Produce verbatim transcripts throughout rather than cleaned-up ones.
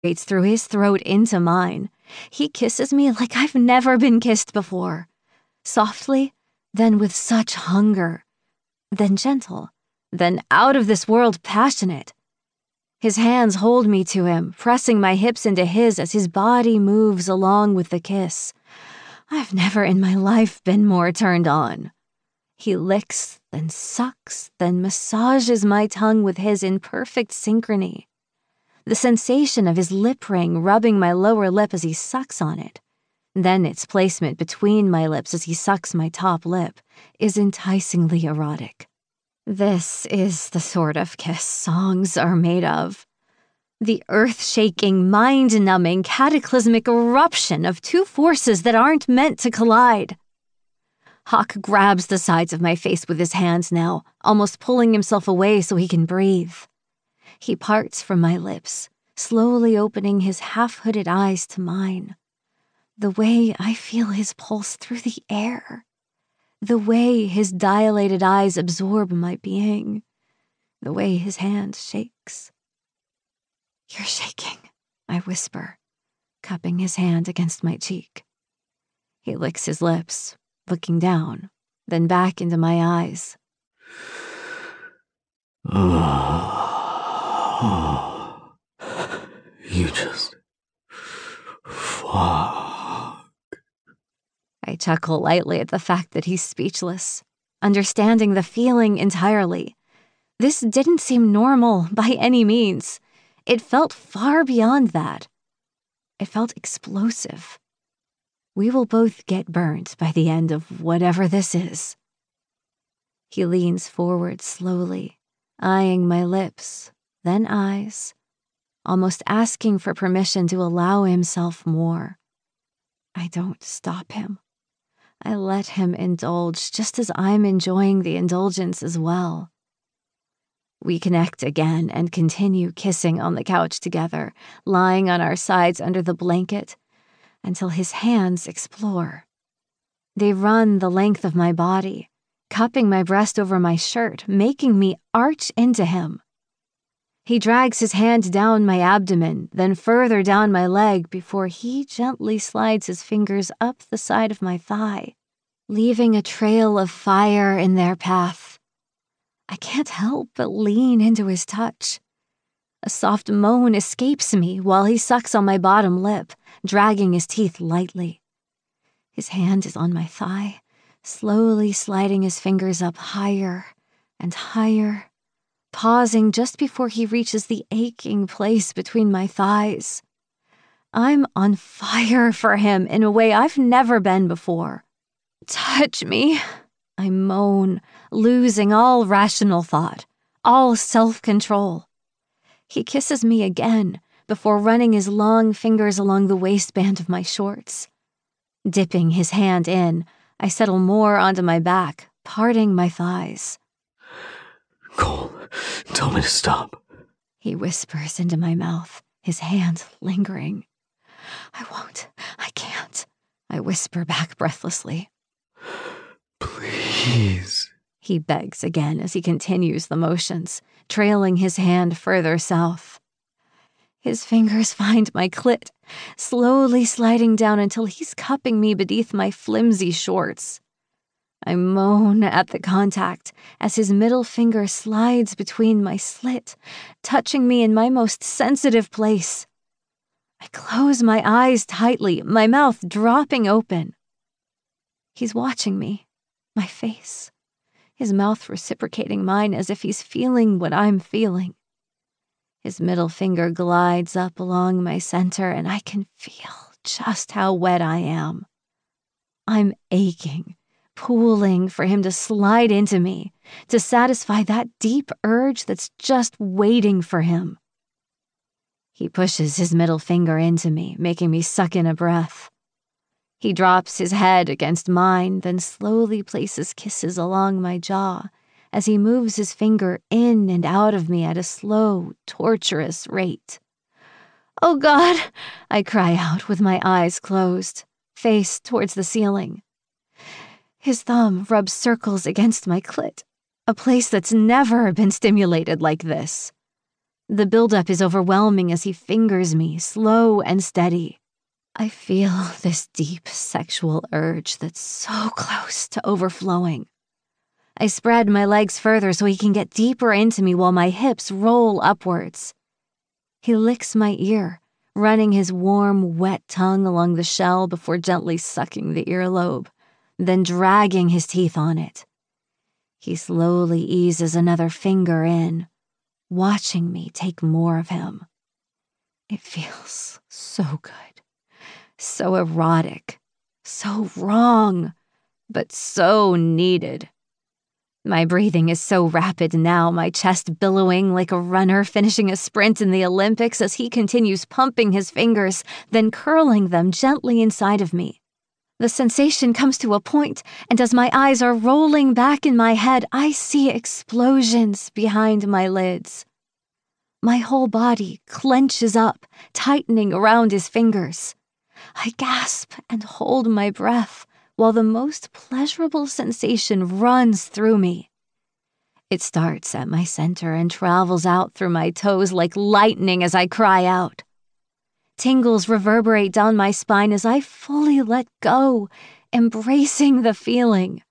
penetrates through his throat into mine. He kisses me like I've never been kissed before. Softly, then with such hunger. Then gentle, then out of this world passionate. His hands hold me to him, pressing my hips into his as his body moves along with the kiss. I've never in my life been more turned on. He licks, then sucks, then massages my tongue with his in perfect synchrony. The sensation of his lip ring rubbing my lower lip as he sucks on it, then its placement between my lips as he sucks my top lip, is enticingly erotic. This is the sort of kiss songs are made of. The earth-shaking, mind-numbing, cataclysmic eruption of two forces that aren't meant to collide. Hawk grabs the sides of my face with his hands now, almost pulling himself away so he can breathe. He parts from my lips, slowly opening his half-hooded eyes to mine. The way I feel his pulse through the air. The way his dilated eyes absorb my being. The way his hand shakes. "You're shaking," I whisper, cupping his hand against my cheek. He licks his lips, looking down, then back into my eyes. Oh, you just fuck. I chuckle lightly at the fact that he's speechless, understanding the feeling entirely. This didn't seem normal by any means. It felt far beyond that. It felt explosive. We will both get burnt by the end of whatever this is. He leans forward slowly, eyeing my lips, then eyes, almost asking for permission to allow himself more. I don't stop him. I let him indulge just as I'm enjoying the indulgence as well. We connect again and continue kissing on the couch together, lying on our sides under the blanket, until his hands explore. They run the length of my body, cupping my breast over my shirt, making me arch into him. He drags his hand down my abdomen, then further down my leg before he gently slides his fingers up the side of my thigh, leaving a trail of fire in their path. I can't help but lean into his touch. A soft moan escapes me while he sucks on my bottom lip, dragging his teeth lightly. His hand is on my thigh, slowly sliding his fingers up higher and higher, pausing just before he reaches the aching place between my thighs. I'm on fire for him in a way I've never been before. "Touch me," I moan, losing all rational thought, all self-control. He kisses me again before running his long fingers along the waistband of my shorts. Dipping his hand in, I settle more onto my back, parting my thighs. "Cole, tell me to stop," he whispers into my mouth, his hand lingering. "I won't. I can't," I whisper back breathlessly. "Please," he begs again as he continues the motions, trailing his hand further south. His fingers find my clit, slowly sliding down until he's cupping me beneath my flimsy shorts. I moan at the contact as his middle finger slides between my slit, touching me in my most sensitive place. I close my eyes tightly, my mouth dropping open. He's watching me, my face, his mouth reciprocating mine as if he's feeling what I'm feeling. His middle finger glides up along my center, and I can feel just how wet I am. I'm aching, pooling for him to slide into me, to satisfy that deep urge that's just waiting for him. He pushes his middle finger into me, making me suck in a breath. He drops his head against mine, then slowly places kisses along my jaw as he moves his finger in and out of me at a slow, torturous rate. "Oh God!" I cry out with my eyes closed, face towards the ceiling. His thumb rubs circles against my clit, a place that's never been stimulated like this. The buildup is overwhelming as he fingers me, slow and steady. I feel this deep sexual urge that's so close to overflowing. I spread my legs further so he can get deeper into me while my hips roll upwards. He licks my ear, running his warm, wet tongue along the shell before gently sucking the earlobe, then dragging his teeth on it. He slowly eases another finger in, watching me take more of him. It feels so good, so erotic, so wrong, but so needed. My breathing is so rapid now, my chest billowing like a runner finishing a sprint in the Olympics as he continues pumping his fingers, then curling them gently inside of me. The sensation comes to a point, and as my eyes are rolling back in my head, I see explosions behind my lids. My whole body clenches up, tightening around his fingers. I gasp and hold my breath while the most pleasurable sensation runs through me. It starts at my center and travels out through my toes like lightning as I cry out. Tingles reverberate down my spine as I fully let go, embracing the feeling.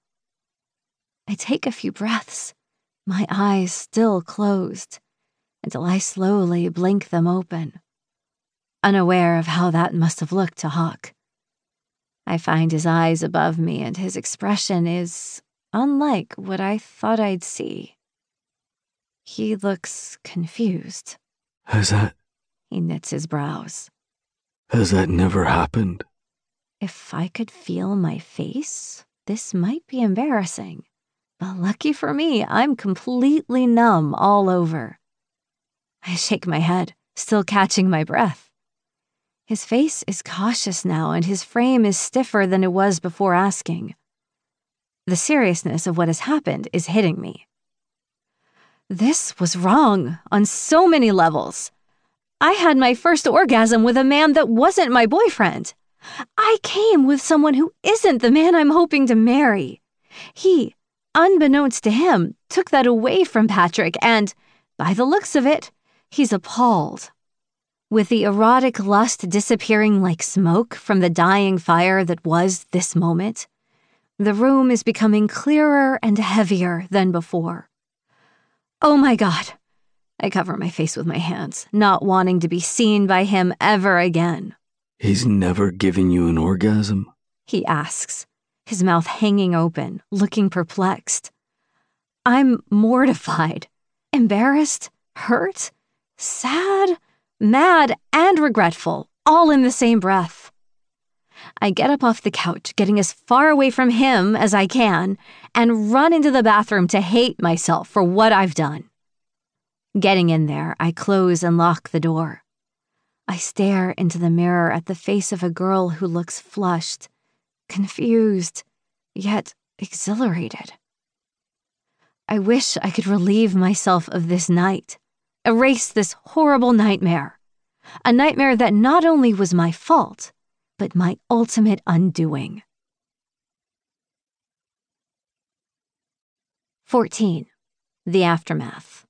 I take a few breaths, my eyes still closed, until I slowly blink them open, unaware of how that must have looked to Hawk. I find his eyes above me, and his expression is unlike what I thought I'd see. He looks confused. Has that... He knits his brows. Has that never happened? If I could feel my face, this might be embarrassing. But lucky for me, I'm completely numb all over. I shake my head, still catching my breath. His face is cautious now, and his frame is stiffer than it was before asking. The seriousness of what has happened is hitting me. This was wrong on so many levels. I had my first orgasm with a man that wasn't my boyfriend. I came with someone who isn't the man I'm hoping to marry. He, unbeknownst to him, took that away from Patrick, and, by the looks of it, he's appalled. With the erotic lust disappearing like smoke from the dying fire that was this moment, the room is becoming clearer and heavier than before. Oh my God! I cover my face with my hands, not wanting to be seen by him ever again. He's never given you an orgasm? He asks, his mouth hanging open, looking perplexed. I'm mortified, embarrassed, hurt, sad, mad, and regretful, all in the same breath. I get up off the couch, getting as far away from him as I can, and run into the bathroom to hate myself for what I've done. Getting in there, I close and lock the door. I stare into the mirror at the face of a girl who looks flushed, confused, yet exhilarated. I wish I could relieve myself of this night, erase this horrible nightmare, a nightmare that not only was my fault, but my ultimate undoing. fourteen. The Aftermath.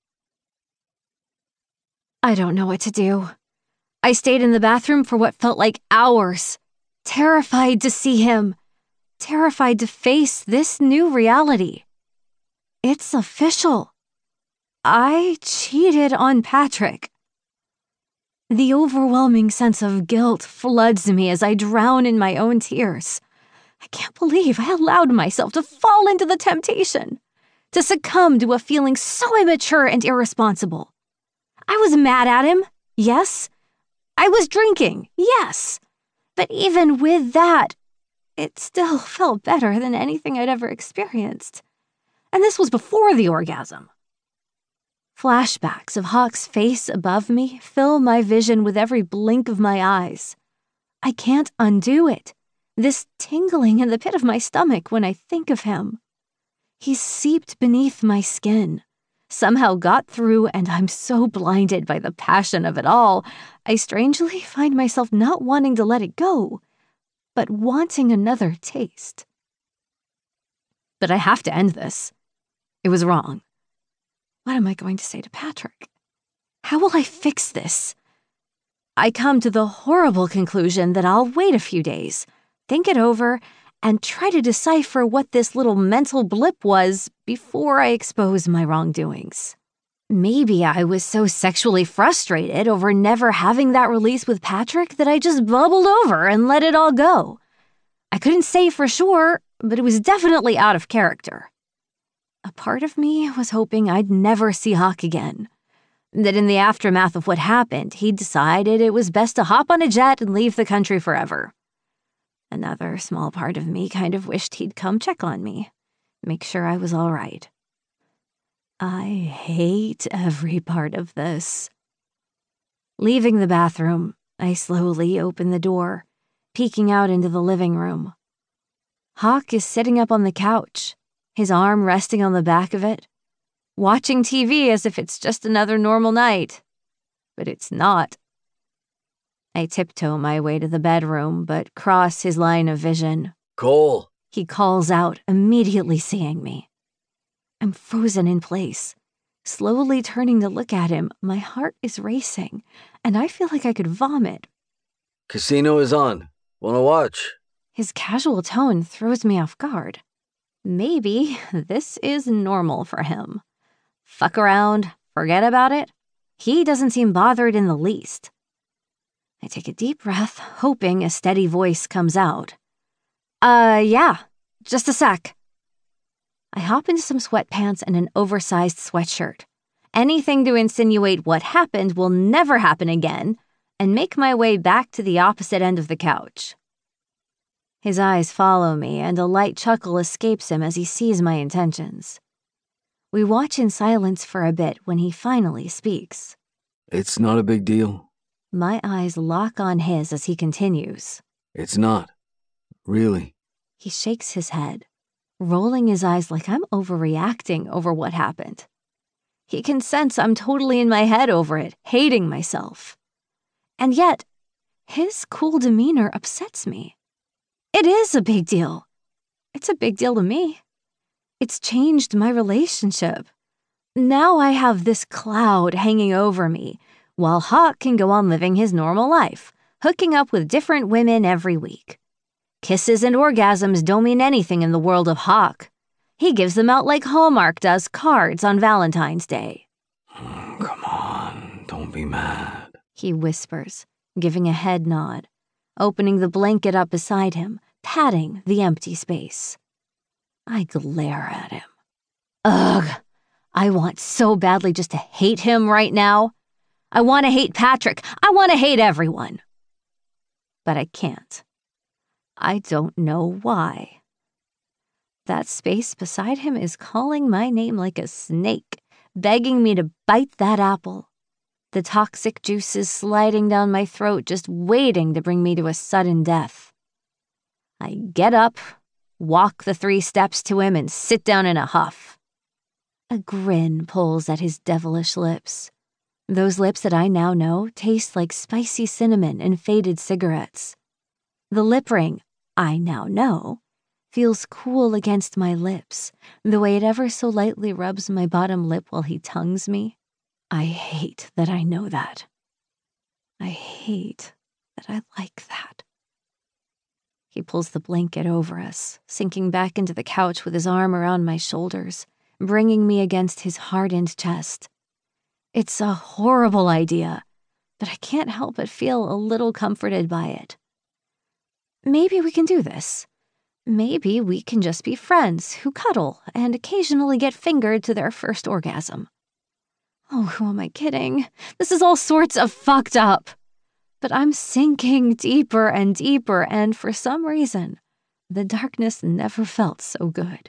I don't know what to do. I stayed in the bathroom for what felt like hours, terrified to see him, terrified to face this new reality. It's official. I cheated on Patrick. The overwhelming sense of guilt floods me as I drown in my own tears. I can't believe I allowed myself to fall into the temptation, to succumb to a feeling so immature and irresponsible. I was mad at him, yes. I was drinking, yes. But even with that, it still felt better than anything I'd ever experienced. And this was before the orgasm. Flashbacks of Hawk's face above me fill my vision with every blink of my eyes. I can't undo it, this tingling in the pit of my stomach when I think of him. He's seeped beneath my skin, somehow got through, and I'm so blinded by the passion of it all, I strangely find myself not wanting to let it go, but wanting another taste. But I have to end this. It was wrong. What am I going to say to Patrick? How will I fix this? I come to the horrible conclusion that I'll wait a few days, think it over, and try to decipher what this little mental blip was before I expose my wrongdoings. Maybe I was so sexually frustrated over never having that release with Patrick that I just bubbled over and let it all go. I couldn't say for sure, but it was definitely out of character. A part of me was hoping I'd never see Hawk again. That in the aftermath of what happened, he'd decided it was best to hop on a jet and leave the country forever. Another small part of me kind of wished he'd come check on me, make sure I was all right. I hate every part of this. Leaving the bathroom, I slowly open the door, peeking out into the living room. Hawk is sitting up on the couch, his arm resting on the back of it, watching T V as if it's just another normal night. But it's not. I tiptoe my way to the bedroom, but cross his line of vision. Cole! He calls out, immediately seeing me. I'm frozen in place. Slowly turning to look at him, my heart is racing, and I feel like I could vomit. Casino is on. Wanna watch? His casual tone throws me off guard. Maybe this is normal for him. Fuck around, forget about it. He doesn't seem bothered in the least. I take a deep breath, hoping a steady voice comes out. Uh, yeah, just a sec. I hop into some sweatpants and an oversized sweatshirt. Anything to insinuate what happened will never happen again, and make my way back to the opposite end of the couch. His eyes follow me, and a light chuckle escapes him as he sees my intentions. We watch in silence for a bit when he finally speaks. It's not a big deal. My eyes lock on his as he continues. It's not. Really. He shakes his head, rolling his eyes like I'm overreacting over what happened. He can sense I'm totally in my head over it, hating myself. And yet, his cool demeanor upsets me. It is a big deal. It's a big deal to me. It's changed my relationship. Now I have this cloud hanging over me, while Hawk can go on living his normal life, hooking up with different women every week. Kisses and orgasms don't mean anything in the world of Hawk. He gives them out like Hallmark does cards on Valentine's Day. Oh, come on, don't be mad. He whispers, giving a head nod, opening the blanket up beside him, patting the empty space. I glare at him. Ugh, I want so badly just to hate him right now. I want to hate Patrick. I want to hate everyone. But I can't. I don't know why. That space beside him is calling my name like a snake, begging me to bite that apple. The toxic juices sliding down my throat, just waiting to bring me to a sudden death. I get up, walk the three steps to him, and sit down in a huff. A grin pulls at his devilish lips. Those lips that I now know taste like spicy cinnamon and faded cigarettes. The lip ring, I now know, feels cool against my lips, the way it ever so lightly rubs my bottom lip while he tongues me. I hate that I know that. I hate that I like that. He pulls the blanket over us, sinking back into the couch with his arm around my shoulders, bringing me against his hardened chest. It's a horrible idea, but I can't help but feel a little comforted by it. Maybe we can do this. Maybe we can just be friends who cuddle and occasionally get fingered to their first orgasm. Oh, who am I kidding? This is all sorts of fucked up. But I'm sinking deeper and deeper, and for some reason, the darkness never felt so good.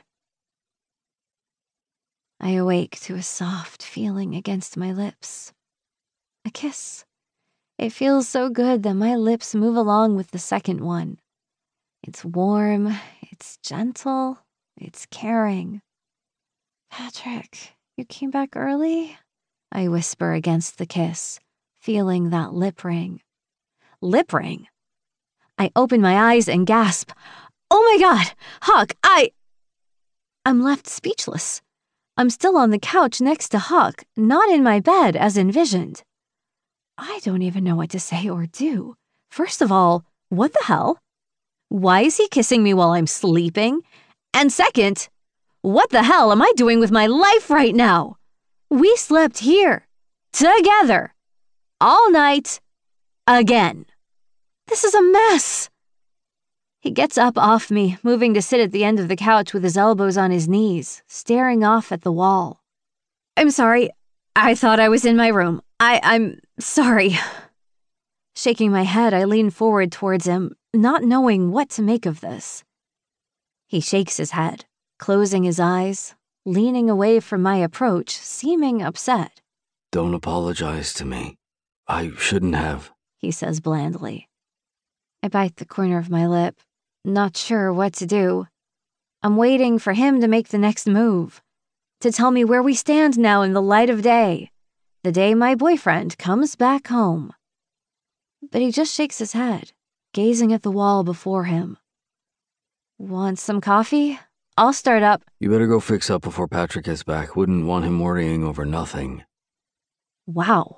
I awake to a soft feeling against my lips. A kiss. It feels so good that my lips move along with the second one. It's warm, it's gentle, it's caring. Patrick, you came back early? I whisper against the kiss, feeling that lip ring. Lip ring? I open my eyes and gasp. Oh my God, Hawk, I... I'm left speechless. I'm still on the couch next to Huck, not in my bed as envisioned. I don't even know what to say or do. First of all, what the hell? Why is he kissing me while I'm sleeping? And second, what the hell am I doing with my life right now? We slept here, together, all night, again. This is a mess. He gets up off me, moving to sit at the end of the couch with his elbows on his knees, staring off at the wall. I'm sorry. I thought I was in my room. I, I'm sorry. Shaking my head, I lean forward towards him, not knowing what to make of this. He shakes his head, closing his eyes, leaning away from my approach, seeming upset. Don't apologize to me. I shouldn't have, he says blandly. I bite the corner of my lip, not sure what to do. I'm waiting for him to make the next move, to tell me where we stand now in the light of day, the day my boyfriend comes back home. But he just shakes his head, gazing at the wall before him. Want some coffee? I'll start up. You better go fix up before Patrick gets back. Wouldn't want him worrying over nothing. Wow.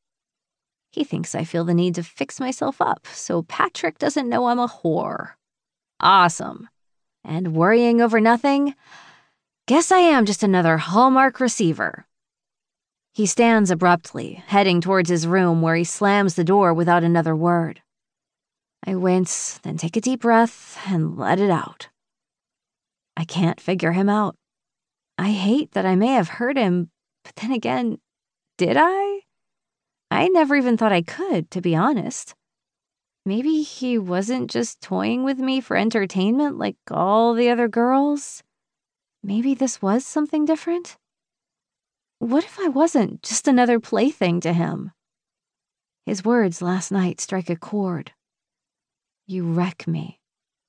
He thinks I feel the need to fix myself up, so Patrick doesn't know I'm a whore. Awesome. And worrying over nothing? Guess I am just another Hallmark receiver. He stands abruptly, heading towards his room where he slams the door without another word. I wince, then take a deep breath and let it out. I can't figure him out. I hate that I may have hurt him, but then again, did I? I never even thought I could, to be honest. Maybe he wasn't just toying with me for entertainment like all the other girls. Maybe this was something different. What if I wasn't just another plaything to him? His words last night strike a chord. You wreck me.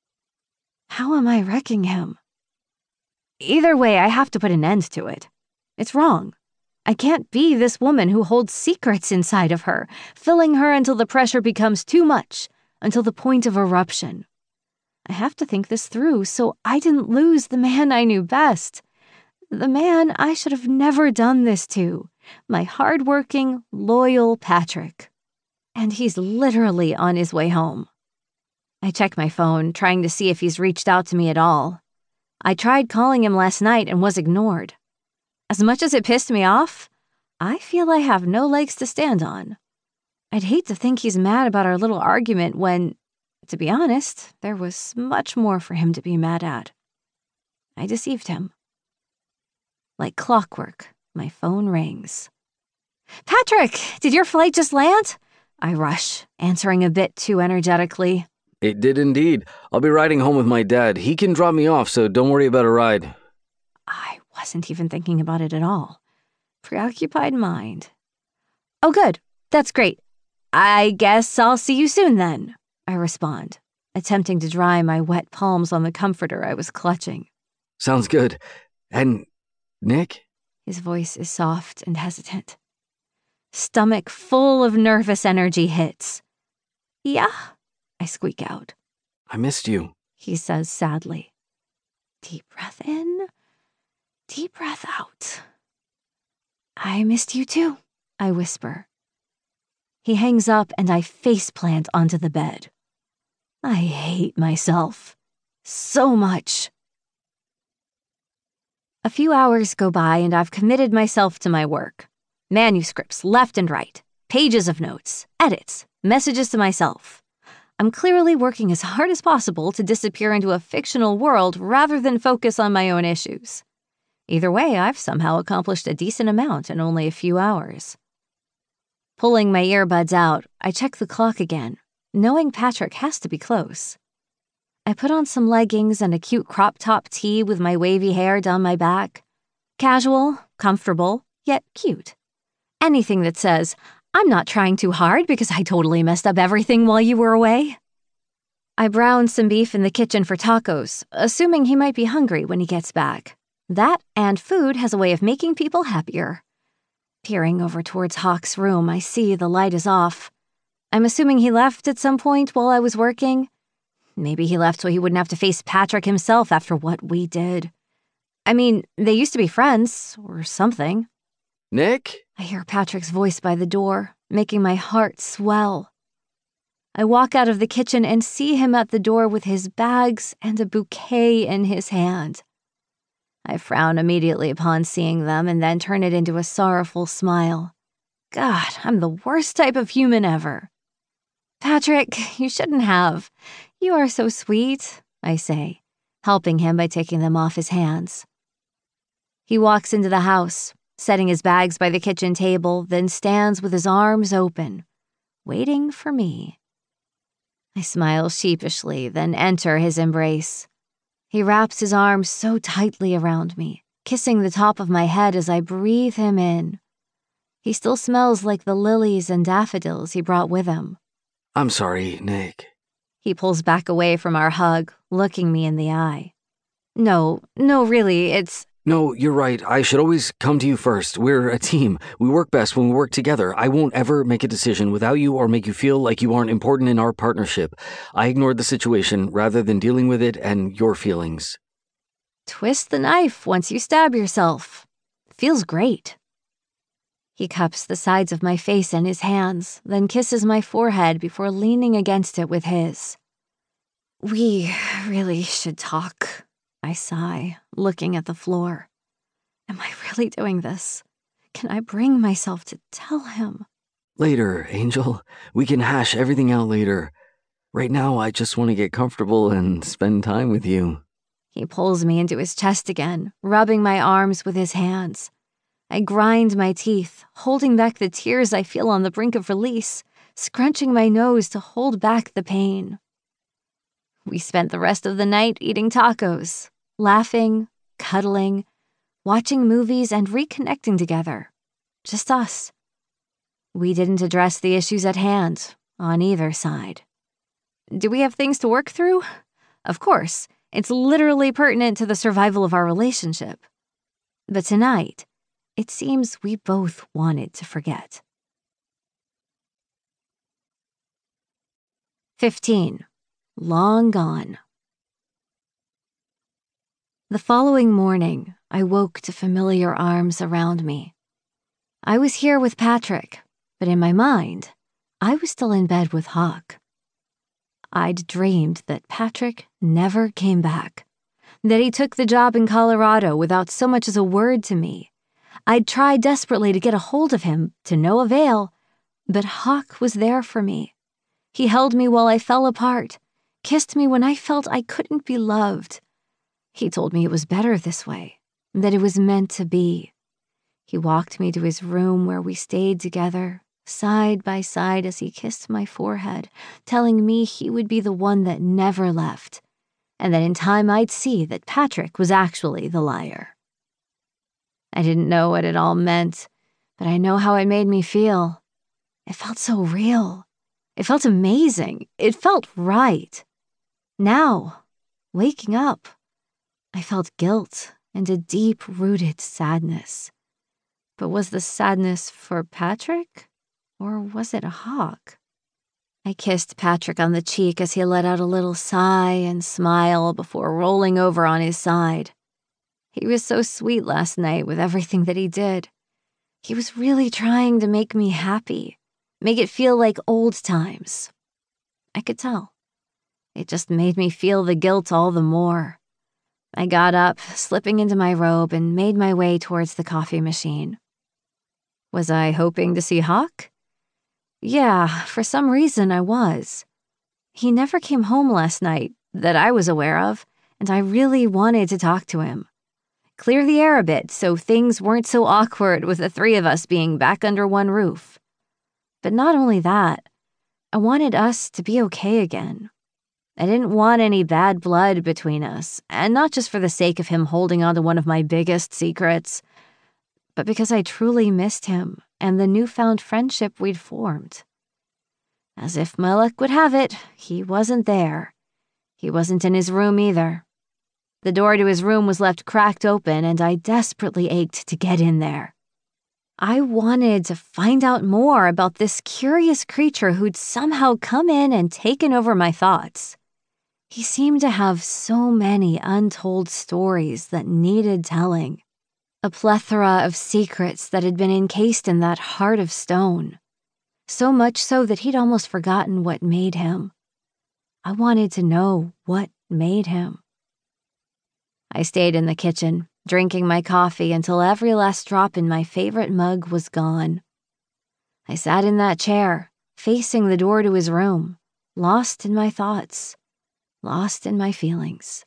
How am I wrecking him? Either way, I have to put an end to it. It's wrong. I can't be this woman who holds secrets inside of her, filling her until the pressure becomes too much, until the point of eruption. I have to think this through so I didn't lose the man I knew best. The man I should have never done this to. My hardworking, loyal Patrick. And he's literally on his way home. I check my phone, trying to see if he's reached out to me at all. I tried calling him last night and was ignored. As much as it pissed me off, I feel I have no legs to stand on. I'd hate to think he's mad about our little argument when, to be honest, there was much more for him to be mad at. I deceived him. Like clockwork, my phone rings. Patrick, did your flight just land? I rush, answering a bit too energetically. It did indeed. I'll be riding home with my dad. He can drop me off, so don't worry about a ride. I wasn't even thinking about it at all. Preoccupied mind. Oh, good. That's great. I guess I'll see you soon then, I respond, attempting to dry my wet palms on the comforter I was clutching. Sounds good. And Nick? His voice is soft and hesitant. Stomach full of nervous energy hits. Yeah, I squeak out. I missed you, he says sadly. Deep breath in, deep breath out. I missed you too, I whisper. He hangs up and I faceplant onto the bed. I hate myself so much. A few hours go by and I've committed myself to my work. Manuscripts left and right, pages of notes, edits, messages to myself. I'm clearly working as hard as possible to disappear into a fictional world rather than focus on my own issues. Either way, I've somehow accomplished a decent amount in only a few hours. Pulling my earbuds out, I check the clock again, knowing Patrick has to be close. I put on some leggings and a cute crop top tee with my wavy hair down my back. Casual, comfortable, yet cute. Anything that says, I'm not trying too hard because I totally messed up everything while you were away. I browned some beef in the kitchen for tacos, assuming he might be hungry when he gets back. That and food has a way of making people happier. Peering over towards Hawk's room, I see the light is off. I'm assuming he left at some point while I was working. Maybe he left so he wouldn't have to face Patrick himself after what we did. I mean, they used to be friends, or something. Nick? I hear Patrick's voice by the door, making my heart swell. I walk out of the kitchen and see him at the door with his bags and a bouquet in his hand. I frown immediately upon seeing them and then turn it into a sorrowful smile. God, I'm the worst type of human ever. Patrick, you shouldn't have. You are so sweet, I say, helping him by taking them off his hands. He walks into the house, setting his bags by the kitchen table, then stands with his arms open, waiting for me. I smile sheepishly, then enter his embrace. He wraps his arms so tightly around me, kissing the top of my head as I breathe him in. He still smells like the lilies and daffodils he brought with him. I'm sorry, Nick. He pulls back away from our hug, looking me in the eye. No, no, really, it's... No, you're right. I should always come to you first. We're a team. We work best when we work together. I won't ever make a decision without you or make you feel like you aren't important in our partnership. I ignored the situation rather than dealing with it and your feelings. Twist the knife once you stab yourself. Feels great. He cups the sides of my face in his hands, then kisses my forehead before leaning against it with his. We really should talk. I sigh, looking at the floor. Am I really doing this? Can I bring myself to tell him? Later, Angel. We can hash everything out later. Right now, I just want to get comfortable and spend time with you. He pulls me into his chest again, rubbing my arms with his hands. I grind my teeth, holding back the tears I feel on the brink of release, scrunching my nose to hold back the pain. We spent the rest of the night eating tacos, laughing, cuddling, watching movies, and reconnecting together. Just us. We didn't address the issues at hand, on either side. Do we have things to work through? Of course, it's literally pertinent to the survival of our relationship. But tonight, it seems we both wanted to forget. fifteen. Long gone. The following morning, I woke to familiar arms around me. I was here with Patrick, but in my mind, I was still in bed with Hawk. I'd dreamed that Patrick never came back, that he took the job in Colorado without so much as a word to me. I'd tried desperately to get a hold of him, to no avail, but Hawk was there for me. He held me while I fell apart, kissed me when I felt I couldn't be loved. He told me it was better this way, that it was meant to be. He walked me to his room where we stayed together, side by side as he kissed my forehead, telling me he would be the one that never left, and that in time I'd see that Patrick was actually the liar. I didn't know what it all meant, but I know how it made me feel. It felt so real. It felt amazing. It felt right. Now, waking up, I felt guilt and a deep-rooted sadness. But was the sadness for Patrick, or was it a Hawk? I kissed Patrick on the cheek as he let out a little sigh and smile before rolling over on his side. He was so sweet last night with everything that he did. He was really trying to make me happy, make it feel like old times. I could tell. It just made me feel the guilt all the more. I got up, slipping into my robe, and made my way towards the coffee machine. Was I hoping to see Hawk? Yeah, for some reason I was. He never came home last night, that I was aware of, and I really wanted to talk to him. Clear the air a bit so things weren't so awkward with the three of us being back under one roof. But not only that, I wanted us to be okay again. I didn't want any bad blood between us, and not just for the sake of him holding on to one of my biggest secrets, but because I truly missed him and the newfound friendship we'd formed. As if my luck would have it, he wasn't there. He wasn't in his room either. The door to his room was left cracked open, and I desperately ached to get in there. I wanted to find out more about this curious creature who'd somehow come in and taken over my thoughts. He seemed to have so many untold stories that needed telling, a plethora of secrets that had been encased in that heart of stone, so much so that he'd almost forgotten what made him. I wanted to know what made him. I stayed in the kitchen, drinking my coffee until every last drop in my favorite mug was gone. I sat in that chair, facing the door to his room, lost in my thoughts, lost in my feelings.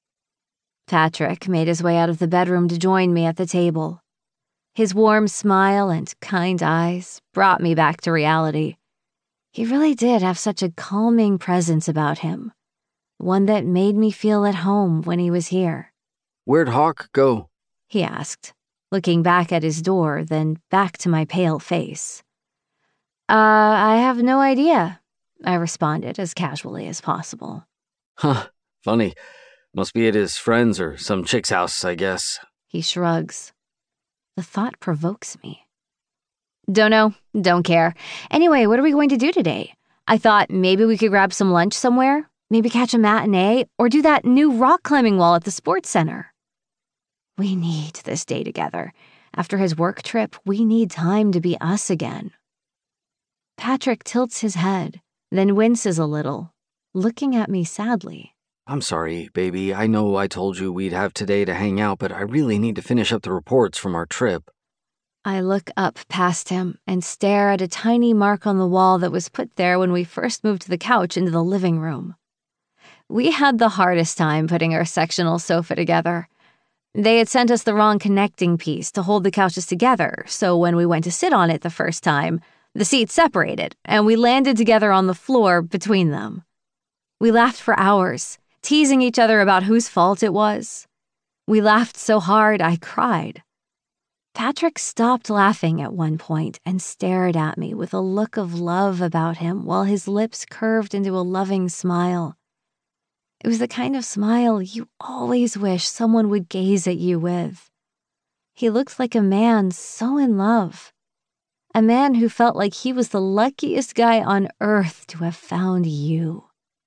Patrick made his way out of the bedroom to join me at the table. His warm smile and kind eyes brought me back to reality. He really did have such a calming presence about him, one that made me feel at home when he was here. "Where'd Hawk go?" he asked, looking back at his door, then back to my pale face. Uh, I have no idea, I responded as casually as possible. Huh, funny. Must be at his friend's or some chick's house, I guess. He shrugs. The thought provokes me. Don't know, don't care. Anyway, what are we going to do today? I thought maybe we could grab some lunch somewhere, maybe catch a matinee, or do that new rock climbing wall at the sports center. We need this day together. After his work trip, we need time to be us again. Patrick tilts his head, then winces a little, looking at me sadly. I'm sorry, baby. I know I told you we'd have today to hang out, but I really need to finish up the reports from our trip. I look up past him and stare at a tiny mark on the wall that was put there when we first moved the couch into the living room. We had the hardest time putting our sectional sofa together. They had sent us the wrong connecting piece to hold the couches together, so when we went to sit on it the first time, the seats separated, and we landed together on the floor between them. We laughed for hours, teasing each other about whose fault it was. We laughed so hard I cried. Patrick stopped laughing at one point and stared at me with a look of love about him while his lips curved into a loving smile. It was the kind of smile you always wish someone would gaze at you with. He looked like a man so in love. A man who felt like he was the luckiest guy on earth to have found you.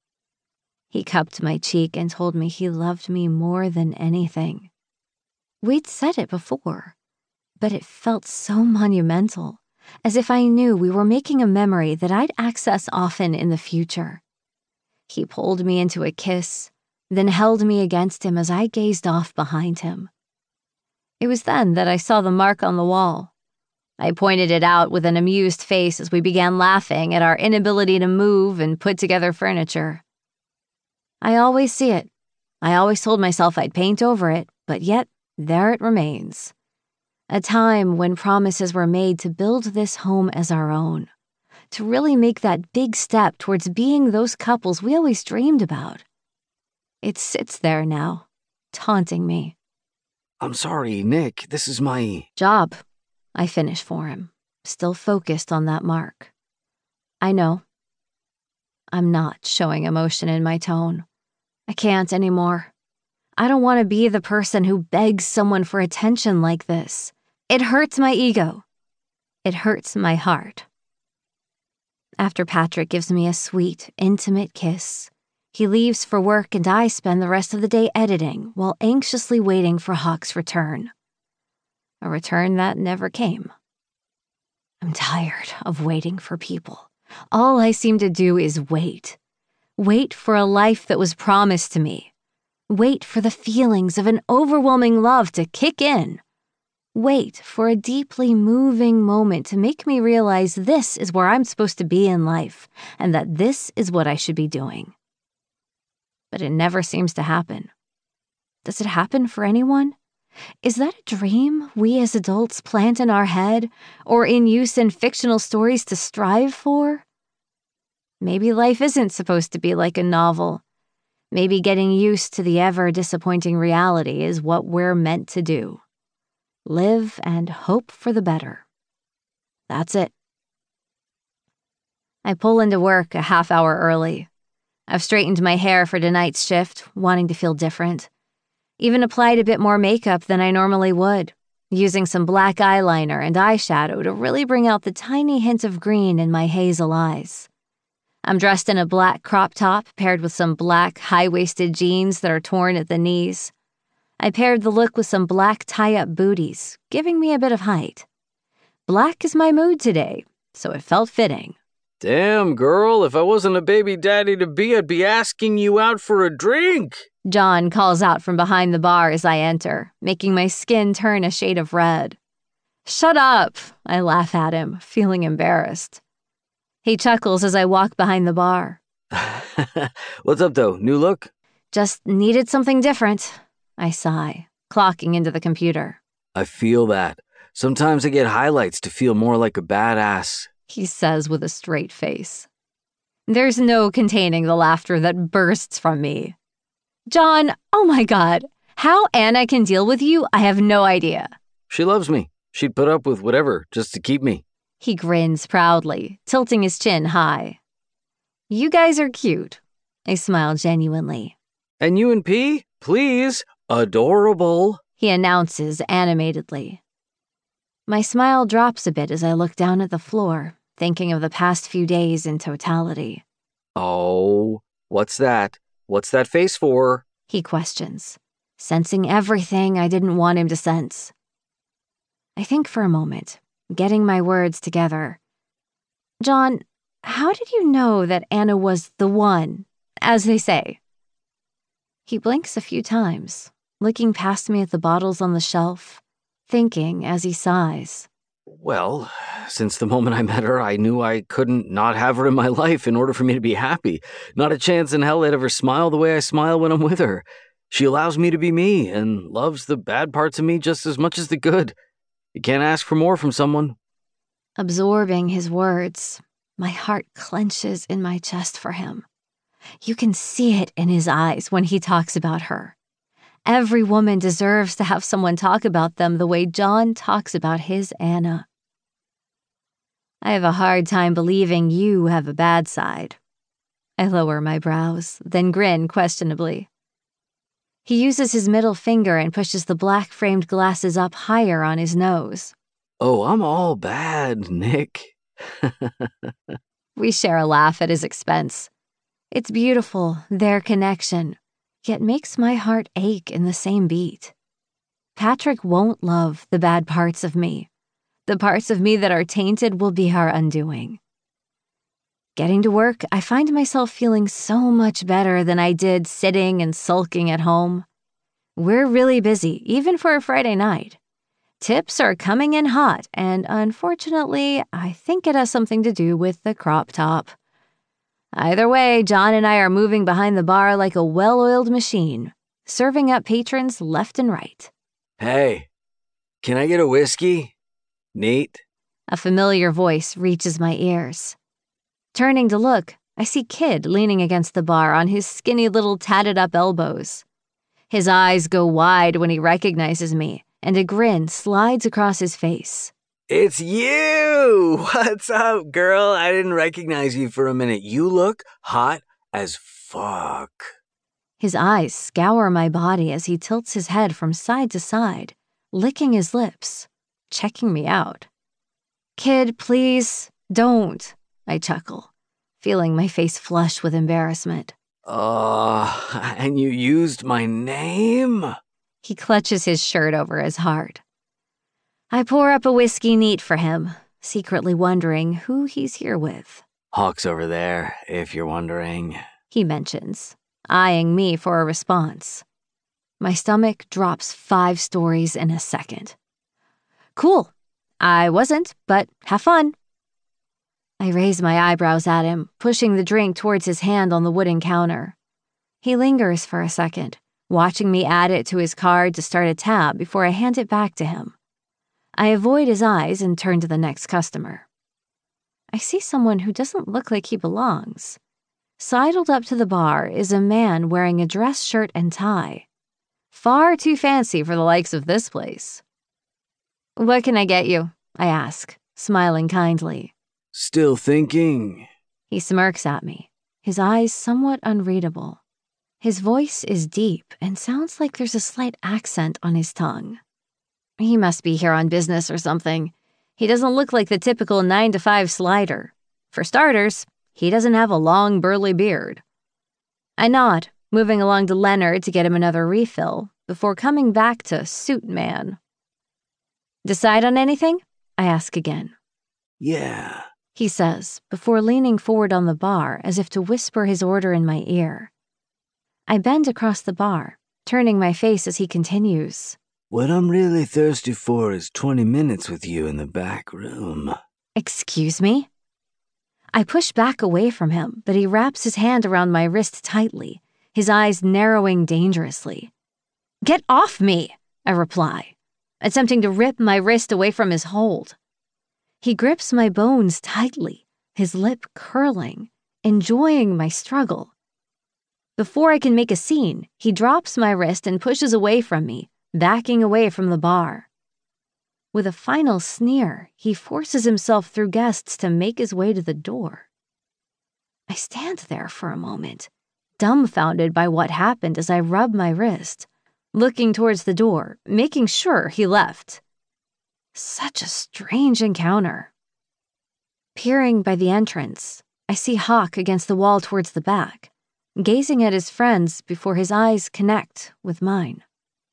He cupped my cheek and told me he loved me more than anything. We'd said it before, but it felt so monumental, as if I knew we were making a memory that I'd access often in the future. He pulled me into a kiss, then held me against him as I gazed off behind him. It was then that I saw the mark on the wall. I pointed it out with an amused face as we began laughing at our inability to move and put together furniture. I always see it. I always told myself I'd paint over it, but yet there it remains. A time when promises were made to build this home as our own, to really make that big step towards being those couples we always dreamed about. It sits there now, taunting me. I'm sorry, Nick. This is my... job, I finish for him, still focused on that mark. I know. I'm not showing emotion in my tone. I can't anymore. I don't want to be the person who begs someone for attention like this. It hurts my ego. It hurts my heart. After Patrick gives me a sweet, intimate kiss, he leaves for work and I spend the rest of the day editing while anxiously waiting for Hawk's return. A return that never came. I'm tired of waiting for people. All I seem to do is wait. Wait for a life that was promised to me. Wait for the feelings of an overwhelming love to kick in. Wait for a deeply moving moment to make me realize this is where I'm supposed to be in life and that this is what I should be doing. But it never seems to happen. Does it happen for anyone? Is that a dream we as adults plant in our head or in use in fictional stories to strive for? Maybe life isn't supposed to be like a novel. Maybe getting used to the ever-disappointing reality is what we're meant to do. Live and hope for the better. That's it. I pull into work a half hour early. I've straightened my hair for tonight's shift, wanting to feel different. Even applied a bit more makeup than I normally would, using some black eyeliner and eyeshadow to really bring out the tiny hint of green in my hazel eyes. I'm dressed in a black crop top paired with some black high-waisted jeans that are torn at the knees. I paired the look with some black tie-up booties, giving me a bit of height. Black is my mood today, so it felt fitting. Damn, girl, if I wasn't a baby daddy-to-be, I'd be asking you out for a drink. John calls out from behind the bar as I enter, making my skin turn a shade of red. Shut up, I laugh at him, feeling embarrassed. He chuckles as I walk behind the bar. What's up, though? New look? Just needed something different, I sigh, clocking into the computer. I feel that. Sometimes I get highlights to feel more like a badass, he says with a straight face. There's no containing the laughter that bursts from me. John, oh my God, how Anna can deal with you, I have no idea. She loves me. She'd put up with whatever just to keep me. He grins proudly, tilting his chin high. You guys are cute. I smile genuinely. And you and P, please, adorable, he announces animatedly. My smile drops a bit as I look down at the floor, thinking of the past few days in totality. Oh, what's that? What's that face for? He questions, sensing everything I didn't want him to sense. I think for a moment, getting my words together. John, how did you know that Anna was the one, as they say? He blinks a few times, looking past me at the bottles on the shelf, thinking as he sighs. Well, since the moment I met her, I knew I couldn't not have her in my life in order for me to be happy. Not a chance in hell I'd ever smile the way I smile when I'm with her. She allows me to be me and loves the bad parts of me just as much as the good. You can't ask for more from someone. Absorbing his words, my heart clenches in my chest for him. You can see it in his eyes when he talks about her. Every woman deserves to have someone talk about them the way John talks about his Anna. I have a hard time believing you have a bad side. I lower my brows, then grin questionably. He uses his middle finger and pushes the black-framed glasses up higher on his nose. Oh, I'm all bad, Nick. We share a laugh at his expense. It's beautiful, their connection, yet makes my heart ache in the same beat. Patrick won't love the bad parts of me. The parts of me that are tainted will be our undoing. Getting to work, I find myself feeling so much better than I did sitting and sulking at home. We're really busy, even for a Friday night. Tips are coming in hot, and unfortunately, I think it has something to do with the crop top. Either way, John and I are moving behind the bar like a well-oiled machine, serving up patrons left and right. Hey, can I get a whiskey? Nate? A familiar voice reaches my ears. Turning to look, I see Kid leaning against the bar on his skinny little tatted-up elbows. His eyes go wide when he recognizes me, and a grin slides across his face. It's you! What's up, girl? I didn't recognize you for a minute. You look hot as fuck. His eyes scour my body as he tilts his head from side to side, licking his lips, checking me out. Kid, please, don't, I chuckle, feeling my face flush with embarrassment. Uh, and you used my name? He clutches his shirt over his heart. I pour up a whiskey neat for him, secretly wondering who he's here with. Hawk's over there, if you're wondering, he mentions, eyeing me for a response. My stomach drops five stories in a second. Cool. I wasn't, but have fun. I raise my eyebrows at him, pushing the drink towards his hand on the wooden counter. He lingers for a second, watching me add it to his card to start a tab before I hand it back to him. I avoid his eyes and turn to the next customer. I see someone who doesn't look like he belongs. Sidled up to the bar is a man wearing a dress shirt and tie. Far too fancy for the likes of this place. What can I get you? I ask, smiling kindly. Still thinking. He smirks at me, his eyes somewhat unreadable. His voice is deep and sounds like there's a slight accent on his tongue. He must be here on business or something. He doesn't look like the typical nine to five slider. For starters, He doesn't have a long, burly beard. I nod, moving along to Leonard to get him another refill, before coming back to Suit Man. Decide on anything? I ask again. Yeah, he says, before leaning forward on the bar as if to whisper his order in my ear. I bend across the bar, turning my face as he continues. What I'm really thirsty for is twenty minutes with you in the back room. Excuse me? I push back away from him, but he wraps his hand around my wrist tightly, his eyes narrowing dangerously. Get off me, I reply, attempting to rip my wrist away from his hold. He grips my bones tightly, his lip curling, enjoying my struggle. Before I can make a scene, he drops my wrist and pushes away from me, backing away from the bar. With a final sneer, he forces himself through guests to make his way to the door. I stand there for a moment, dumbfounded by what happened as I rub my wrist, looking towards the door, making sure he left. Such a strange encounter. Peering by the entrance, I see Hawk against the wall towards the back, gazing at his friends before his eyes connect with mine.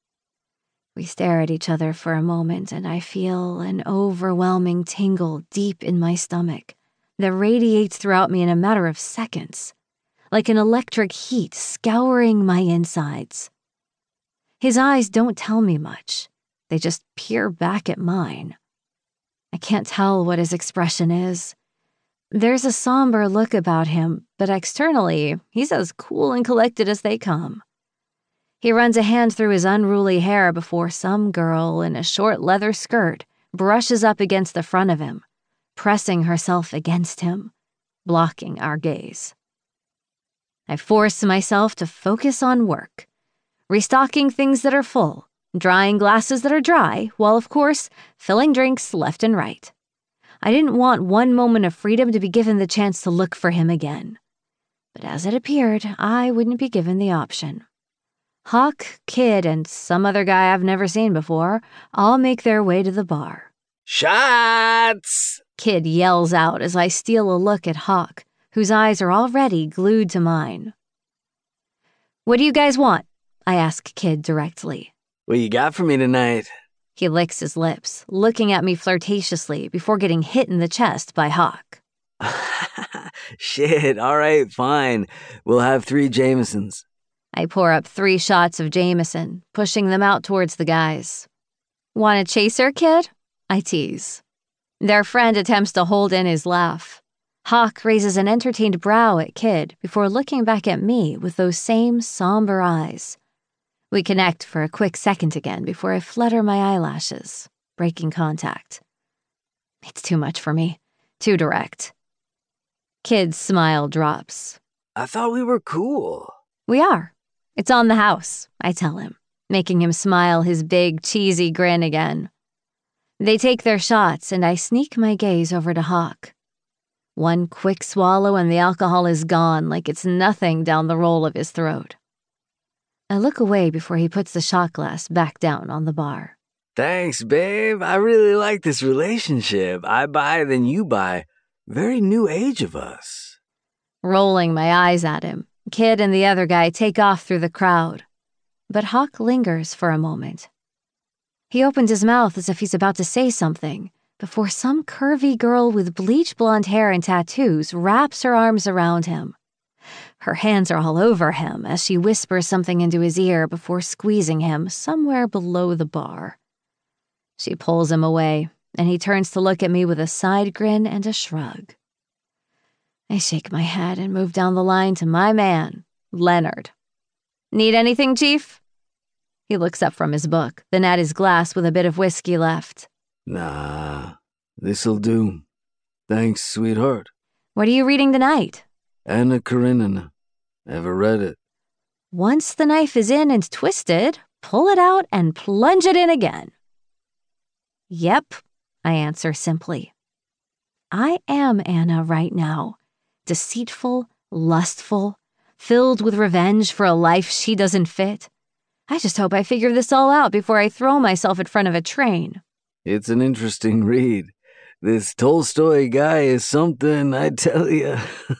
We stare at each other for a moment, and I feel an overwhelming tingle deep in my stomach that radiates throughout me in a matter of seconds, like an electric heat scouring my insides. His eyes don't tell me much. They just peer back at mine. I can't tell what his expression is. There's a somber look about him, but externally, he's as cool and collected as they come. He runs a hand through his unruly hair before some girl in a short leather skirt brushes up against the front of him, pressing herself against him, blocking our gaze. I force myself to focus on work, restocking things that are full, drying glasses that are dry, while, of course, filling drinks left and right. I didn't want one moment of freedom to be given the chance to look for him again. But as it appeared, I wouldn't be given the option. Hawk, Kid, and some other guy I've never seen before all make their way to the bar. Shots! Kid yells out as I steal a look at Hawk, whose eyes are already glued to mine. What do you guys want? I ask Kid directly. What you got for me tonight? He licks his lips, looking at me flirtatiously before getting hit in the chest by Hawk. Shit, all right, fine. We'll have three Jamesons. I pour up three shots of Jameson, pushing them out towards the guys. Want a chaser, Kid? I tease. Their friend attempts to hold in his laugh. Hawk raises an entertained brow at Kid before looking back at me with those same somber eyes. We connect for a quick second again before I flutter my eyelashes, breaking contact. It's too much for me. Too direct. Kid's smile drops. I thought we were cool. We are. It's on the house, I tell him, making him smile his big, cheesy grin again. They take their shots, and I sneak my gaze over to Hawk. One quick swallow and the alcohol is gone like it's nothing down the roll of his throat. I look away before he puts the shot glass back down on the bar. Thanks, babe. I really like this relationship. I buy, then you buy. Very new age of us. Rolling my eyes at him, Kid and the other guy take off through the crowd. But Hawk lingers for a moment. He opens his mouth as if he's about to say something, before some curvy girl with bleach blonde hair and tattoos wraps her arms around him. Her hands are all over him as she whispers something into his ear before squeezing him somewhere below the bar. She pulls him away, and he turns to look at me with a side grin and a shrug. I shake my head and move down the line to my man, Leonard. Need anything, Chief? He looks up from his book, then at his glass with a bit of whiskey left. Nah, this'll do. Thanks, sweetheart. What are you reading tonight? Anna Karenina. Ever read it? Once the knife is in and twisted, pull it out and plunge it in again. Yep, I answer simply. I am Anna right now. Deceitful, lustful, filled with revenge for a life she doesn't fit. I just hope I figure this all out before I throw myself in front of a train. It's an interesting read. This Tolstoy guy is something, I tell you.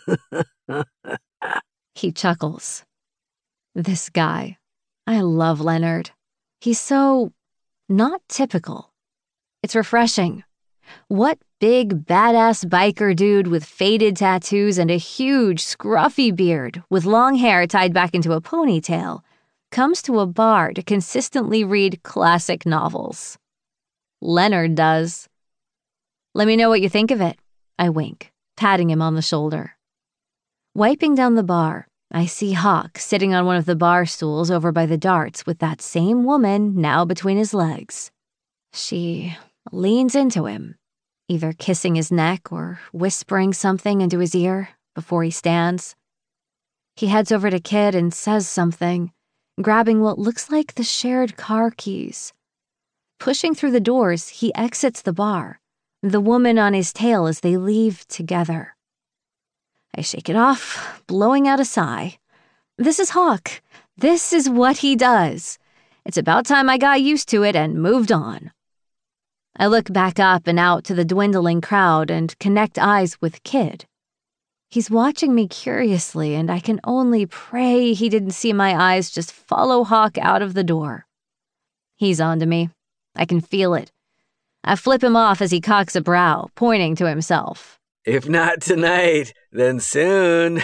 He chuckles. This guy. I love Leonard. He's so not typical. It's refreshing. What big, badass biker dude with faded tattoos and a huge, scruffy beard with long hair tied back into a ponytail comes to a bar to consistently read classic novels? Leonard does. Let me know what you think of it, I wink, patting him on the shoulder. Wiping down the bar, I see Hawk sitting on one of the bar stools over by the darts with that same woman now between his legs. She leans into him, either kissing his neck or whispering something into his ear before he stands. He heads over to Kid and says something, grabbing what looks like the shared car keys. Pushing through the doors, he exits the bar, the woman on his tail as they leave together. I shake it off, blowing out a sigh. This is Hawk. This is what he does. It's about time I got used to it and moved on. I look back up and out to the dwindling crowd and connect eyes with Kid. He's watching me curiously, and I can only pray he didn't see my eyes just follow Hawk out of the door. He's onto me. I can feel it. I flip him off as he cocks a brow, pointing to himself. If not tonight, then soon.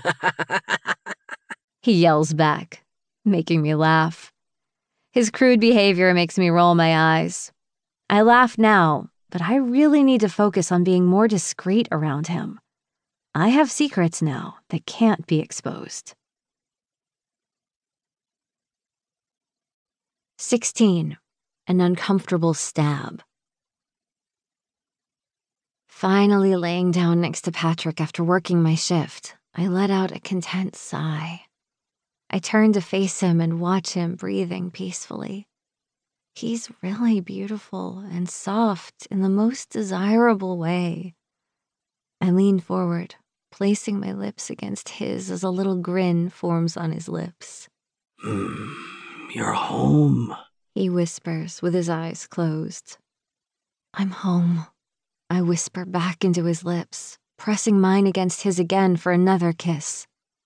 He yells back, making me laugh. His crude behavior makes me roll my eyes. I laugh now, but I really need to focus on being more discreet around him. I have secrets now that can't be exposed. sixteen. An uncomfortable stab. Finally laying down next to Patrick after working my shift, I let out a content sigh. I turn to face him and watch him breathing peacefully. He's really beautiful and soft in the most desirable way. I lean forward, placing my lips against his as a little grin forms on his lips. Mm, you're home, he whispers with his eyes closed. I'm home, I whisper back into his lips, pressing mine against his again for another kiss.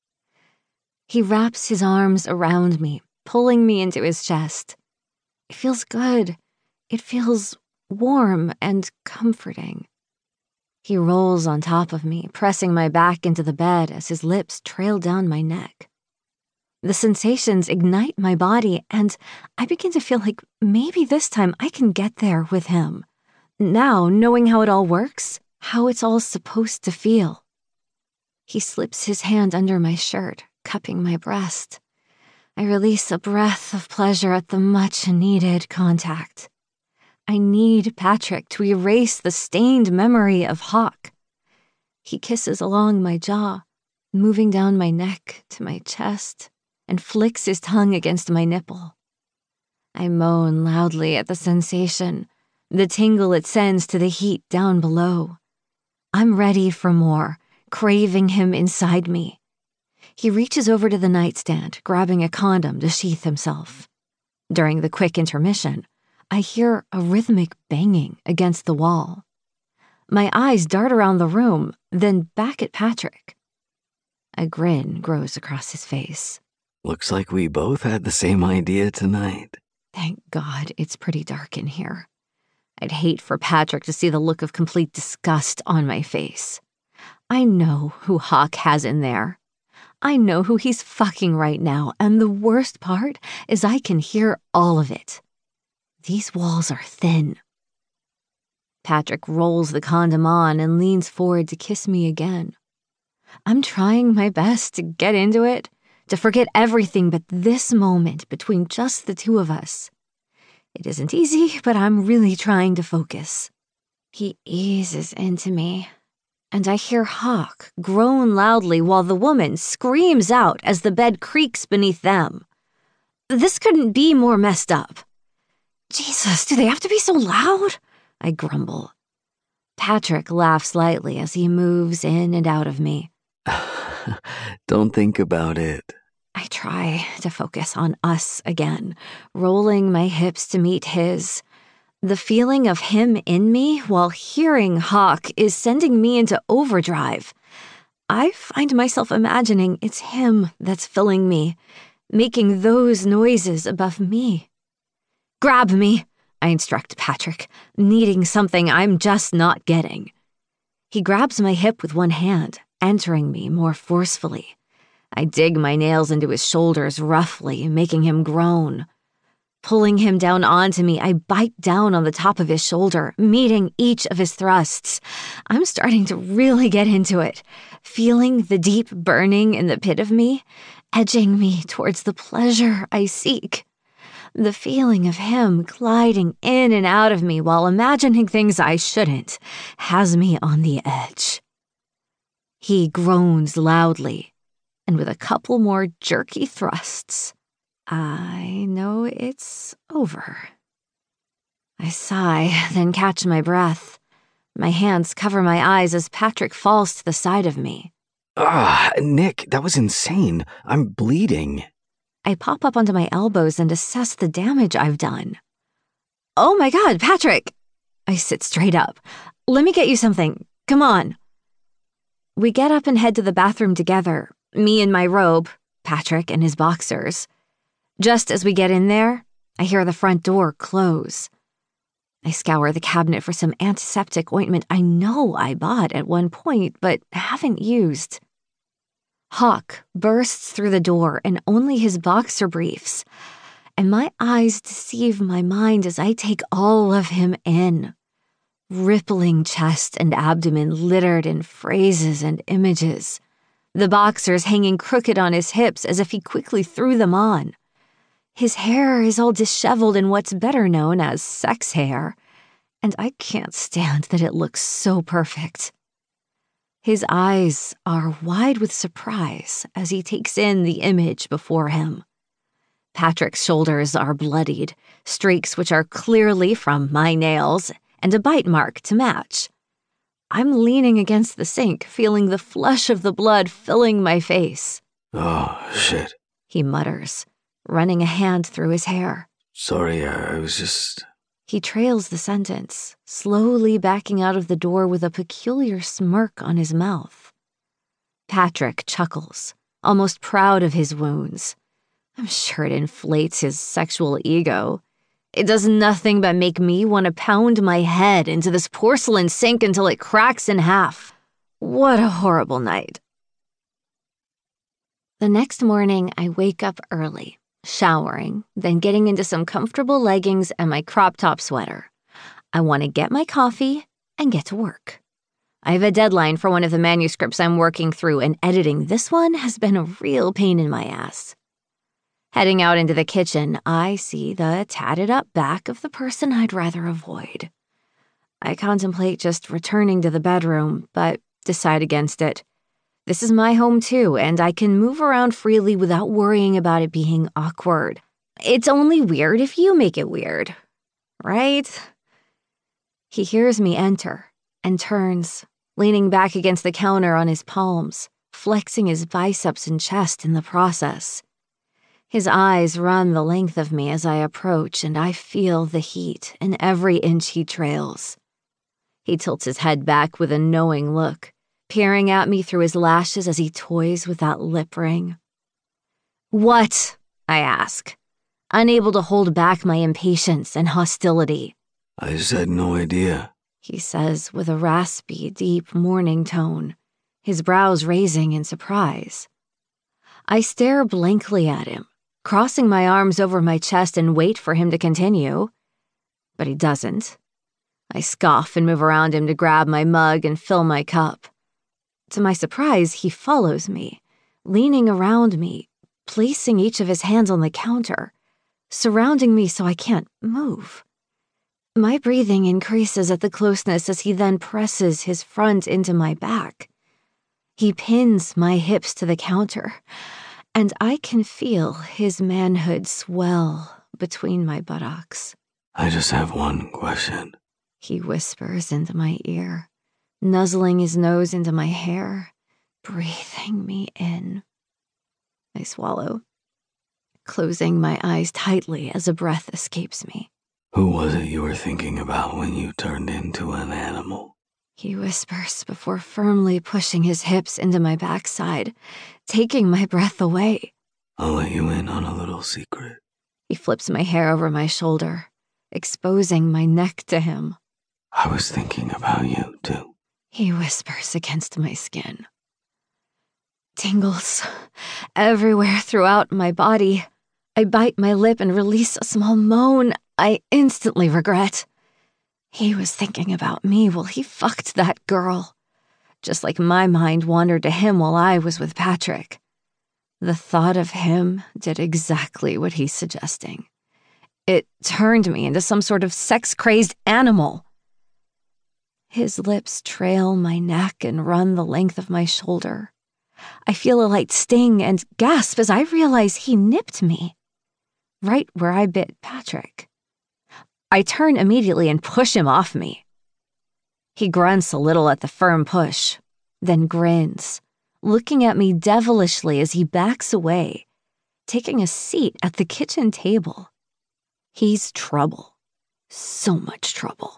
He wraps his arms around me, pulling me into his chest. It feels good. It feels warm and comforting. He rolls on top of me, pressing my back into the bed as his lips trail down my neck. The sensations ignite my body, and I begin to feel like maybe this time I can get there with him. Now, knowing how it all works, how it's all supposed to feel. He slips his hand under my shirt, cupping my breast. I release a breath of pleasure at the much-needed contact. I need Patrick to erase the stained memory of Hawk. He kisses along my jaw, moving down my neck to my chest, and flicks his tongue against my nipple. I moan loudly at the sensation, the tingle it sends to the heat down below. I'm ready for more, craving him inside me. He reaches over to the nightstand, grabbing a condom to sheath himself. During the quick intermission, I hear a rhythmic banging against the wall. My eyes dart around the room, then back at Patrick. A grin grows across his face. Looks like we both had the same idea tonight. Thank God it's pretty dark in here. I'd hate for Patrick to see the look of complete disgust on my face. I know who Hawk has in there. I know who he's fucking right now, and the worst part is I can hear all of it. These walls are thin. Patrick rolls the condom on and leans forward to kiss me again. I'm trying my best to get into it, to forget everything but this moment between just the two of us. It isn't easy, but I'm really trying to focus. He eases into me, and I hear Hawk groan loudly while the woman screams out as the bed creaks beneath them. This couldn't be more messed up. Jesus, do they have to be so loud? I grumble. Patrick laughs lightly as he moves in and out of me. Don't think about it. I try to focus on us again, rolling my hips to meet his, The feeling of him in me while hearing Hawk is sending me into overdrive. I find myself imagining it's him that's filling me, making those noises above me. Grab me, I instruct Patrick, needing something I'm just not getting. He grabs my hip with one hand, entering me more forcefully. I dig my nails into his shoulders roughly, making him groan. Pulling him down onto me, I bite down on the top of his shoulder, meeting each of his thrusts. I'm starting to really get into it, feeling the deep burning in the pit of me, edging me towards the pleasure I seek. The feeling of him gliding in and out of me while imagining things I shouldn't has me on the edge. He groans loudly, and with a couple more jerky thrusts, I know it's over. I sigh, then catch my breath. My hands cover my eyes as Patrick falls to the side of me. Ah, Nick, that was insane. I'm bleeding. I pop up onto my elbows and assess the damage I've done. Oh my God, Patrick! I sit straight up. Let me get you something. Come on. We get up and head to the bathroom together, me in my robe, Patrick in his boxers. Just as we get in there, I hear the front door close. I scour the cabinet for some antiseptic ointment I know I bought at one point but haven't used. Hawk bursts through the door in only his boxer briefs, and my eyes deceive my mind as I take all of him in. Rippling chest and abdomen littered in phrases and images, the boxers hanging crooked on his hips as if he quickly threw them on. His hair is all disheveled in what's better known as sex hair, and I can't stand that it looks so perfect. His eyes are wide with surprise as he takes in the image before him. Patrick's shoulders are bloodied, streaks which are clearly from my nails, and a bite mark to match. I'm leaning against the sink, feeling the flush of the blood filling my face. Oh, shit, he mutters, running a hand through his hair. Sorry, I was just... He trails the sentence, slowly backing out of the door with a peculiar smirk on his mouth. Patrick chuckles, almost proud of his wounds. I'm sure it inflates his sexual ego. It does nothing but make me want to pound my head into this porcelain sink until it cracks in half. What a horrible night. The next morning, I wake up early, showering, then getting into some comfortable leggings and my crop top sweater. I want to get my coffee and get to work. I have a deadline for one of the manuscripts I'm working through, and editing this one has been a real pain in my ass. Heading out into the kitchen, I see the tatted-up back of the person I'd rather avoid. I contemplate just returning to the bedroom, but decide against it. This is my home too, and I can move around freely without worrying about it being awkward. It's only weird if you make it weird, right? He hears me enter and turns, leaning back against the counter on his palms, flexing his biceps and chest in the process. His eyes run the length of me as I approach, and I feel the heat in every inch he trails. He tilts his head back with a knowing look, peering at me through his lashes as he toys with that lip ring. What? I ask, unable to hold back my impatience and hostility. I just had no idea, he says with a raspy, deep mourning tone, his brows raising in surprise. I stare blankly at him, crossing my arms over my chest and wait for him to continue. But he doesn't. I scoff and move around him to grab my mug and fill my cup. To my surprise, he follows me, leaning around me, placing each of his hands on the counter, surrounding me so I can't move. My breathing increases at the closeness as he then presses his front into my back. He pins my hips to the counter, and I can feel his manhood swell between my buttocks. I just have one question, he whispers into my ear, nuzzling his nose into my hair, breathing me in. I swallow, closing my eyes tightly as a breath escapes me. Who was it you were thinking about when you turned into an animal? He whispers before firmly pushing his hips into my backside, taking my breath away. I'll let you in on a little secret. He flips my hair over my shoulder, exposing my neck to him. I was thinking about you, too. He whispers against my skin. Tingles everywhere throughout my body. I bite my lip and release a small moan I instantly regret. He was thinking about me while he fucked that girl, just like my mind wandered to him while I was with Patrick. The thought of him did exactly what he's suggesting. It turned me into some sort of sex-crazed animal. His lips trail my neck and run the length of my shoulder. I feel a light sting and gasp as I realize he nipped me, right where I bit Patrick. I turn immediately and push him off me. He grunts a little at the firm push, then grins, looking at me devilishly as he backs away, taking a seat at the kitchen table. He's trouble. So much trouble.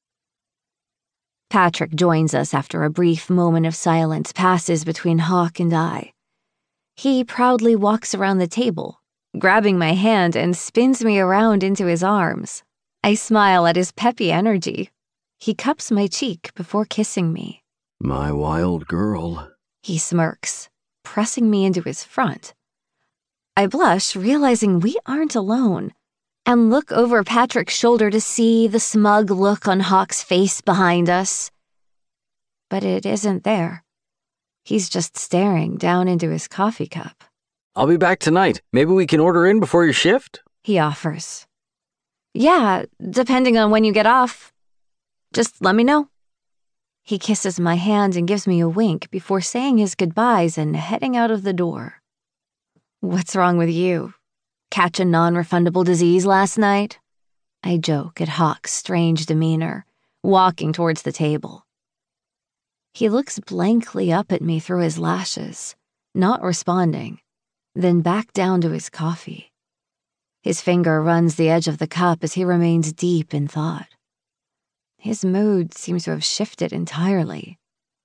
Patrick joins us after a brief moment of silence passes between Hawk and I. He proudly walks around the table, grabbing my hand and spins me around into his arms. I smile at his peppy energy. He cups my cheek before kissing me. My wild girl. He smirks, pressing me into his front. I blush, realizing we aren't alone, and look over Patrick's shoulder to see the smug look on Hawk's face behind us. But it isn't there. He's just staring down into his coffee cup. I'll be back tonight. Maybe we can order in before your shift? He offers. Yeah, depending on when you get off. Just let me know. He kisses my hand and gives me a wink before saying his goodbyes and heading out of the door. What's wrong with you? Catch a non-refundable disease last night? I joke at Hawk's strange demeanor, walking towards the table. He looks blankly up at me through his lashes, not responding, then back down to his coffee. His finger runs the edge of the cup as he remains deep in thought. His mood seems to have shifted entirely.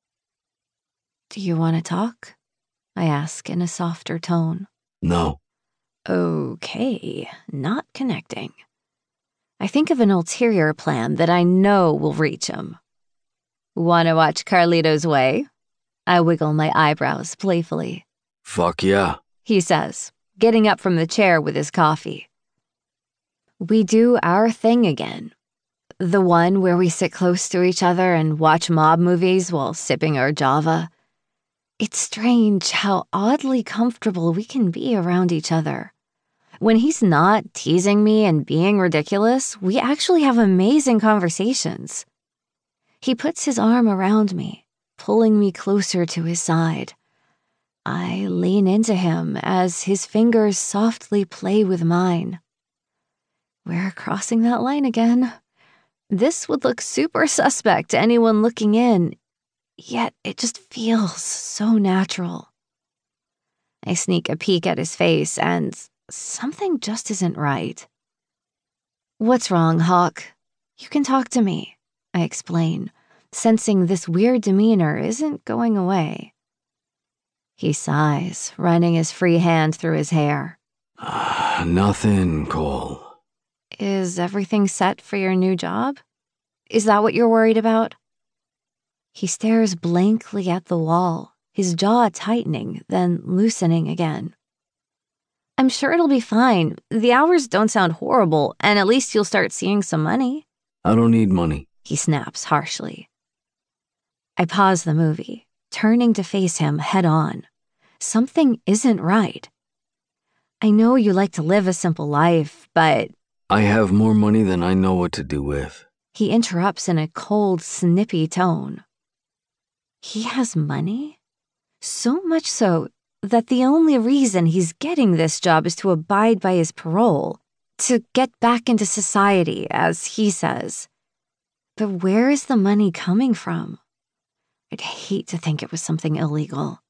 Do you want to talk? I ask in a softer tone. No. Okay, not connecting. I think of an ulterior plan that I know will reach him. Want to watch Carlito's Way? I wiggle my eyebrows playfully. Fuck yeah, he says, getting up from the chair with his coffee. We do our thing again. The one where we sit close to each other and watch mob movies while sipping our Java. It's strange how oddly comfortable we can be around each other. When he's not teasing me and being ridiculous, we actually have amazing conversations. He puts his arm around me, pulling me closer to his side. I lean into him as his fingers softly play with mine. We're crossing that line again. This would look super suspect to anyone looking in, yet it just feels so natural. I sneak a peek at his face, and something just isn't right. What's wrong, Hawk? You can talk to me, I explain, sensing this weird demeanor isn't going away. He sighs, running his free hand through his hair. Uh, nothing, Cole. Is everything set for your new job? Is that what you're worried about? He stares blankly at the wall, his jaw tightening, then loosening again. I'm sure it'll be fine. The hours don't sound horrible, and at least you'll start seeing some money. I don't need money, he snaps harshly. I pause the movie, turning to face him head on. Something isn't right. I know you like to live a simple life, but... I have more money than I know what to do with. He interrupts in a cold, snippy tone. He has money? So much so that the only reason he's getting this job is to abide by his parole, to get back into society, as he says. But where is the money coming from? I'd hate to think it was something illegal.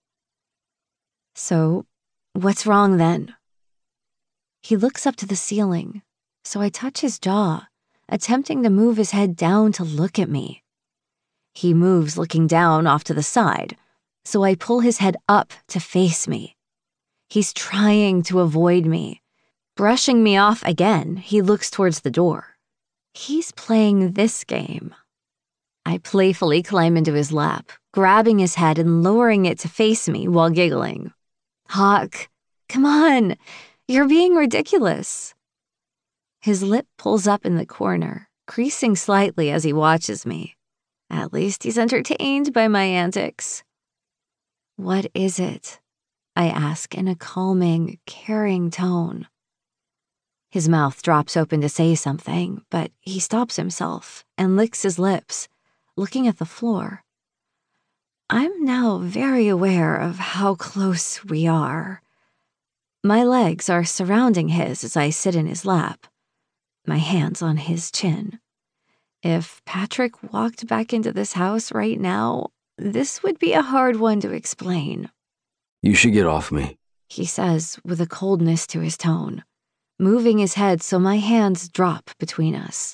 So, what's wrong then? He looks up to the ceiling, so I touch his jaw, attempting to move his head down to look at me. He moves looking down off to the side, so I pull his head up to face me. He's trying to avoid me. Brushing me off again, he looks towards the door. He's playing this game. I playfully climb into his lap, grabbing his head and lowering it to face me while giggling. Hawk, come on, you're being ridiculous. His lip pulls up in the corner, creasing slightly as he watches me. At least he's entertained by my antics. What is it? I ask in a calming, caring tone. His mouth drops open to say something, but he stops himself and licks his lips, looking at the floor. I'm now very aware of how close we are. My legs are surrounding his as I sit in his lap, my hands on his chin. If Patrick walked back into this house right now, this would be a hard one to explain. You should get off me, he says with a coldness to his tone, moving his head so my hands drop between us.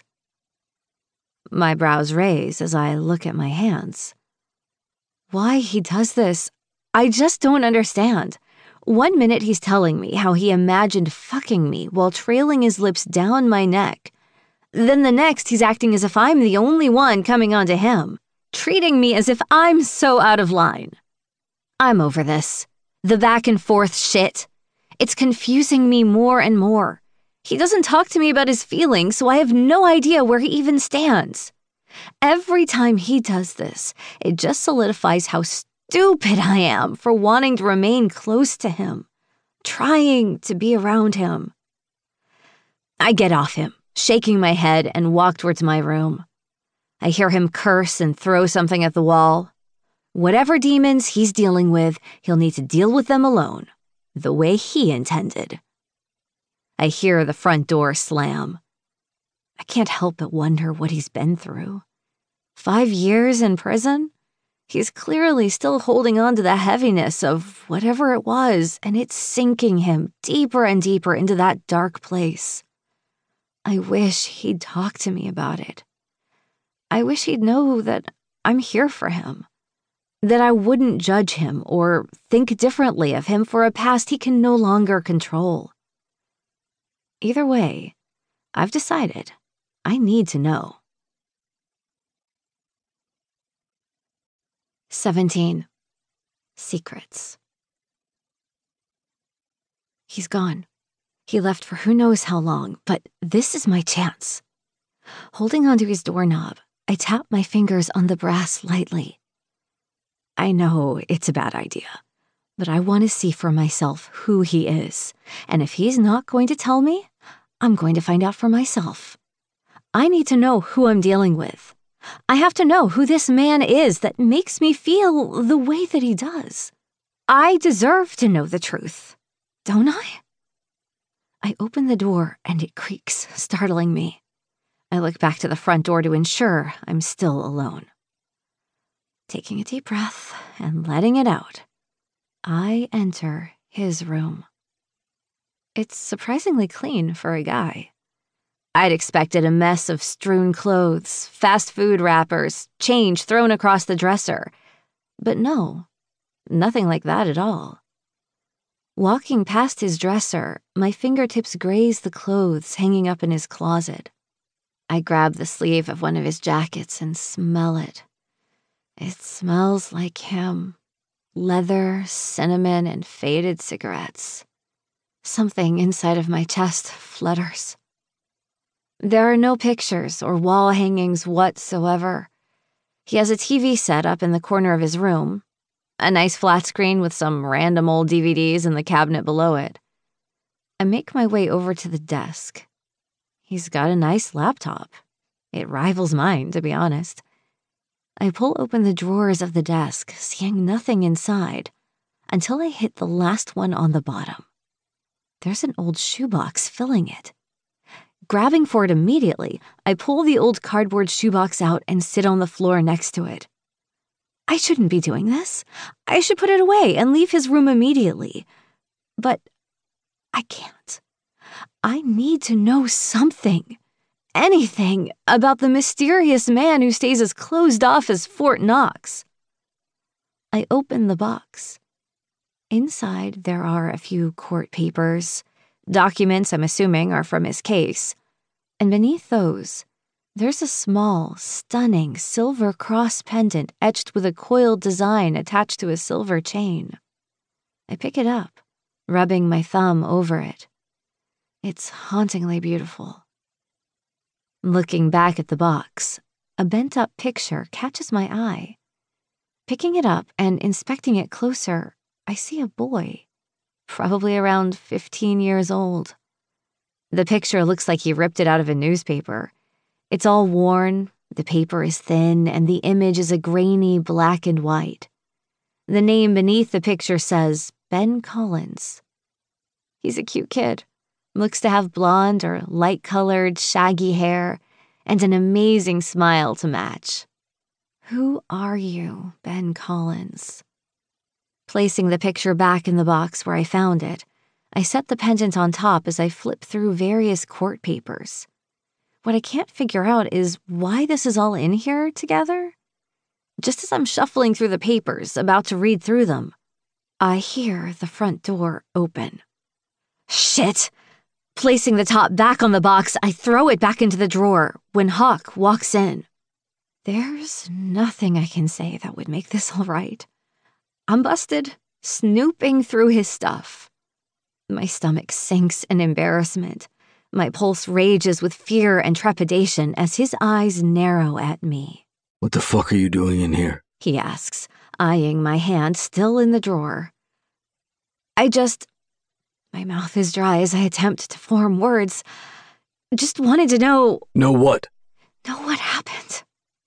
My brows raise as I look at my hands. Why he does this, I just don't understand. One minute he's telling me how he imagined fucking me while trailing his lips down my neck. Then the next he's acting as if I'm the only one coming onto him, treating me as if I'm so out of line. I'm over this. The back and forth shit. It's confusing me more and more. He doesn't talk to me about his feelings, so I have no idea where he even stands. Every time he does this, it just solidifies how stupid I am for wanting to remain close to him, trying to be around him. I get off him, shaking my head, and walk towards my room. I hear him curse and throw something at the wall. Whatever demons he's dealing with, he'll need to deal with them alone, the way he intended. I hear the front door slam. I can't help but wonder what he's been through. Five years in prison? He's clearly still holding on to the heaviness of whatever it was, and it's sinking him deeper and deeper into that dark place. I wish he'd talk to me about it. I wish he'd know that I'm here for him, that I wouldn't judge him or think differently of him for a past he can no longer control. Either way, I've decided I need to know. seventeen. Secrets. He's gone. He left for who knows how long, but this is my chance. Holding onto his doorknob, I tap my fingers on the brass lightly. I know it's a bad idea, but I want to see for myself who he is, and if he's not going to tell me, I'm going to find out for myself. I need to know who I'm dealing with. I have to know who this man is that makes me feel the way that he does. I deserve to know the truth, don't I? I open the door and it creaks, startling me. I look back to the front door to ensure I'm still alone. Taking a deep breath and letting it out, I enter his room. It's surprisingly clean for a guy. I'd expected a mess of strewn clothes, fast food wrappers, change thrown across the dresser. But no, nothing like that at all. Walking past his dresser, my fingertips graze the clothes hanging up in his closet. I grab the sleeve of one of his jackets and smell it. It smells like him. Leather, cinnamon, and faded cigarettes. Something inside of my chest flutters. There are no pictures or wall hangings whatsoever. He has a T V set up in the corner of his room, a nice flat screen with some random old D V Ds in the cabinet below it. I make my way over to the desk. He's got a nice laptop. It rivals mine, to be honest. I pull open the drawers of the desk, seeing nothing inside, until I hit the last one on the bottom. There's an old shoebox filling it. Grabbing for it immediately, I pull the old cardboard shoebox out and sit on the floor next to it. I shouldn't be doing this. I should put it away and leave his room immediately. But I can't. I need to know something. anything about the mysterious man who stays as closed off as Fort Knox. I open the box. Inside, there are a few court papers, documents I'm assuming are from his case, and beneath those, there's a small, stunning silver cross pendant etched with a coiled design attached to a silver chain. I pick it up, rubbing my thumb over it. It's hauntingly beautiful. Looking back at the box, a bent-up picture catches my eye. Picking it up and inspecting it closer, I see a boy, probably around fifteen years old. The picture looks like he ripped it out of a newspaper. It's all worn, the paper is thin, and the image is a grainy black and white. The name beneath the picture says Ben Collins. He's a cute kid. Looks to have blonde or light-colored, shaggy hair, and an amazing smile to match. Who are you, Ben Collins? Placing the picture back in the box where I found it, I set the pendant on top as I flip through various court papers. What I can't figure out is why this is all in here together. Just as I'm shuffling through the papers, about to read through them, I hear the front door open. Shit! Placing the top back on the box, I throw it back into the drawer when Hawk walks in. There's nothing I can say that would make this all right. I'm busted, snooping through his stuff. My stomach sinks in embarrassment. My pulse rages with fear and trepidation as his eyes narrow at me. What the fuck are you doing in here? He asks, eyeing my hand still in the drawer. I just... My mouth is dry as I attempt to form words. Just wanted to know... Know what? Know what happened.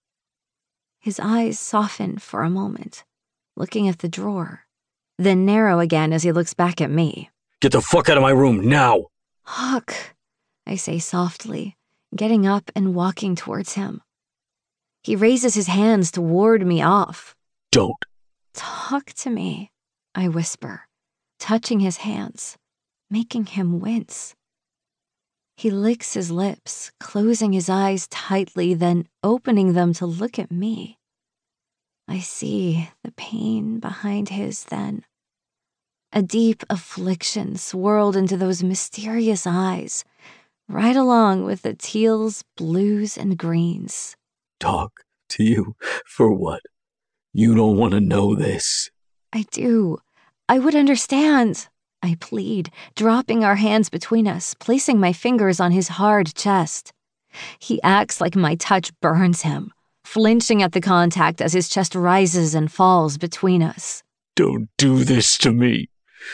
His eyes soften for a moment, looking at the drawer, then narrow again as he looks back at me. Get the fuck out of my room, now! Hawk, I say softly, getting up and walking towards him. He raises his hands to ward me off. Don't. Talk to me, I whisper, touching his hands, making him wince. He licks his lips, closing his eyes tightly, then opening them to look at me. I see the pain behind his then. A deep affliction swirled into those mysterious eyes, right along with the teals, blues, and greens. Talk to you for what? You don't want to know this. I do. I would understand, I plead, dropping our hands between us, placing my fingers on his hard chest. He acts like my touch burns him, flinching at the contact as his chest rises and falls between us. Don't do this to me.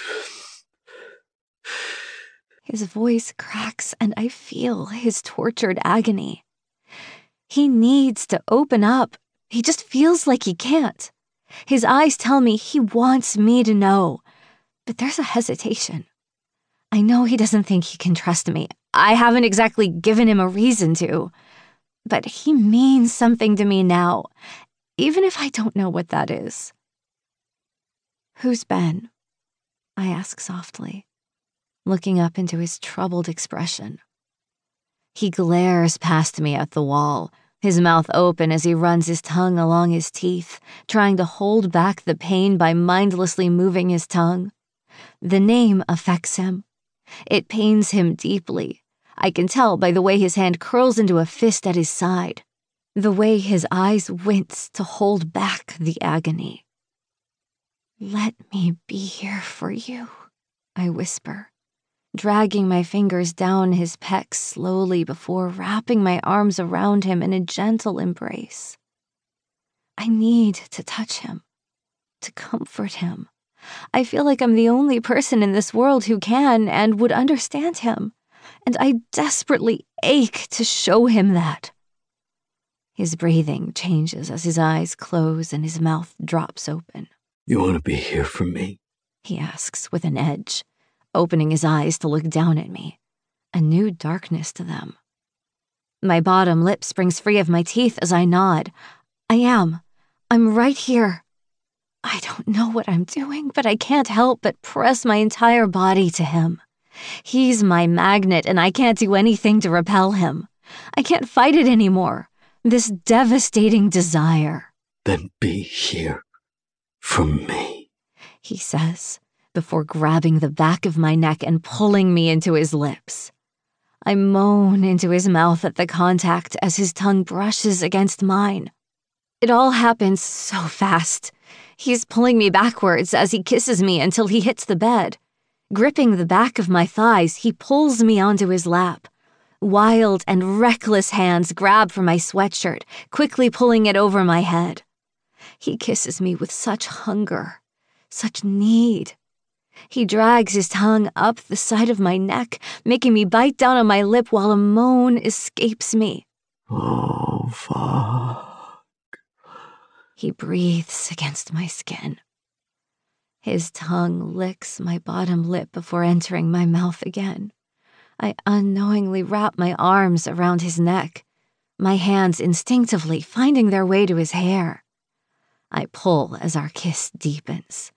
His voice cracks and I feel his tortured agony. He needs to open up. He just feels like he can't. His eyes tell me he wants me to know, but there's a hesitation. I know he doesn't think he can trust me. I haven't exactly given him a reason to, but he means something to me now, even if I don't know what that is. Who's Ben? I ask softly, looking up into his troubled expression. He glares past me at the wall, his mouth open as he runs his tongue along his teeth, trying to hold back the pain by mindlessly moving his tongue. The name affects him. It pains him deeply. I can tell by the way his hand curls into a fist at his side, the way his eyes wince to hold back the agony. Let me be here for you, I whisper, dragging my fingers down his pecs slowly before wrapping my arms around him in a gentle embrace. I need to touch him, to comfort him. I feel like I'm the only person in this world who can and would understand him, and I desperately ache to show him that. His breathing changes as his eyes close and his mouth drops open. You want to be here for me? He asks with an edge, opening his eyes to look down at me, a new darkness to them. My bottom lip springs free of my teeth as I nod. I am. I'm right here. I don't know what I'm doing, but I can't help but press my entire body to him. He's my magnet, and I can't do anything to repel him. I can't fight it anymore. This devastating desire. Then be here for me, he says, before grabbing the back of my neck and pulling me into his lips. I moan into his mouth at the contact as his tongue brushes against mine. It all happens so fast. He's pulling me backwards as he kisses me until he hits the bed. Gripping the back of my thighs, he pulls me onto his lap. Wild and reckless hands grab for my sweatshirt, quickly pulling it over my head. He kisses me with such hunger, such need. He drags his tongue up the side of my neck, making me bite down on my lip while a moan escapes me. Oh, fuck. He breathes against my skin. His tongue licks my bottom lip before entering my mouth again. I unknowingly wrap my arms around his neck, my hands instinctively finding their way to his hair. I pull as our kiss deepens,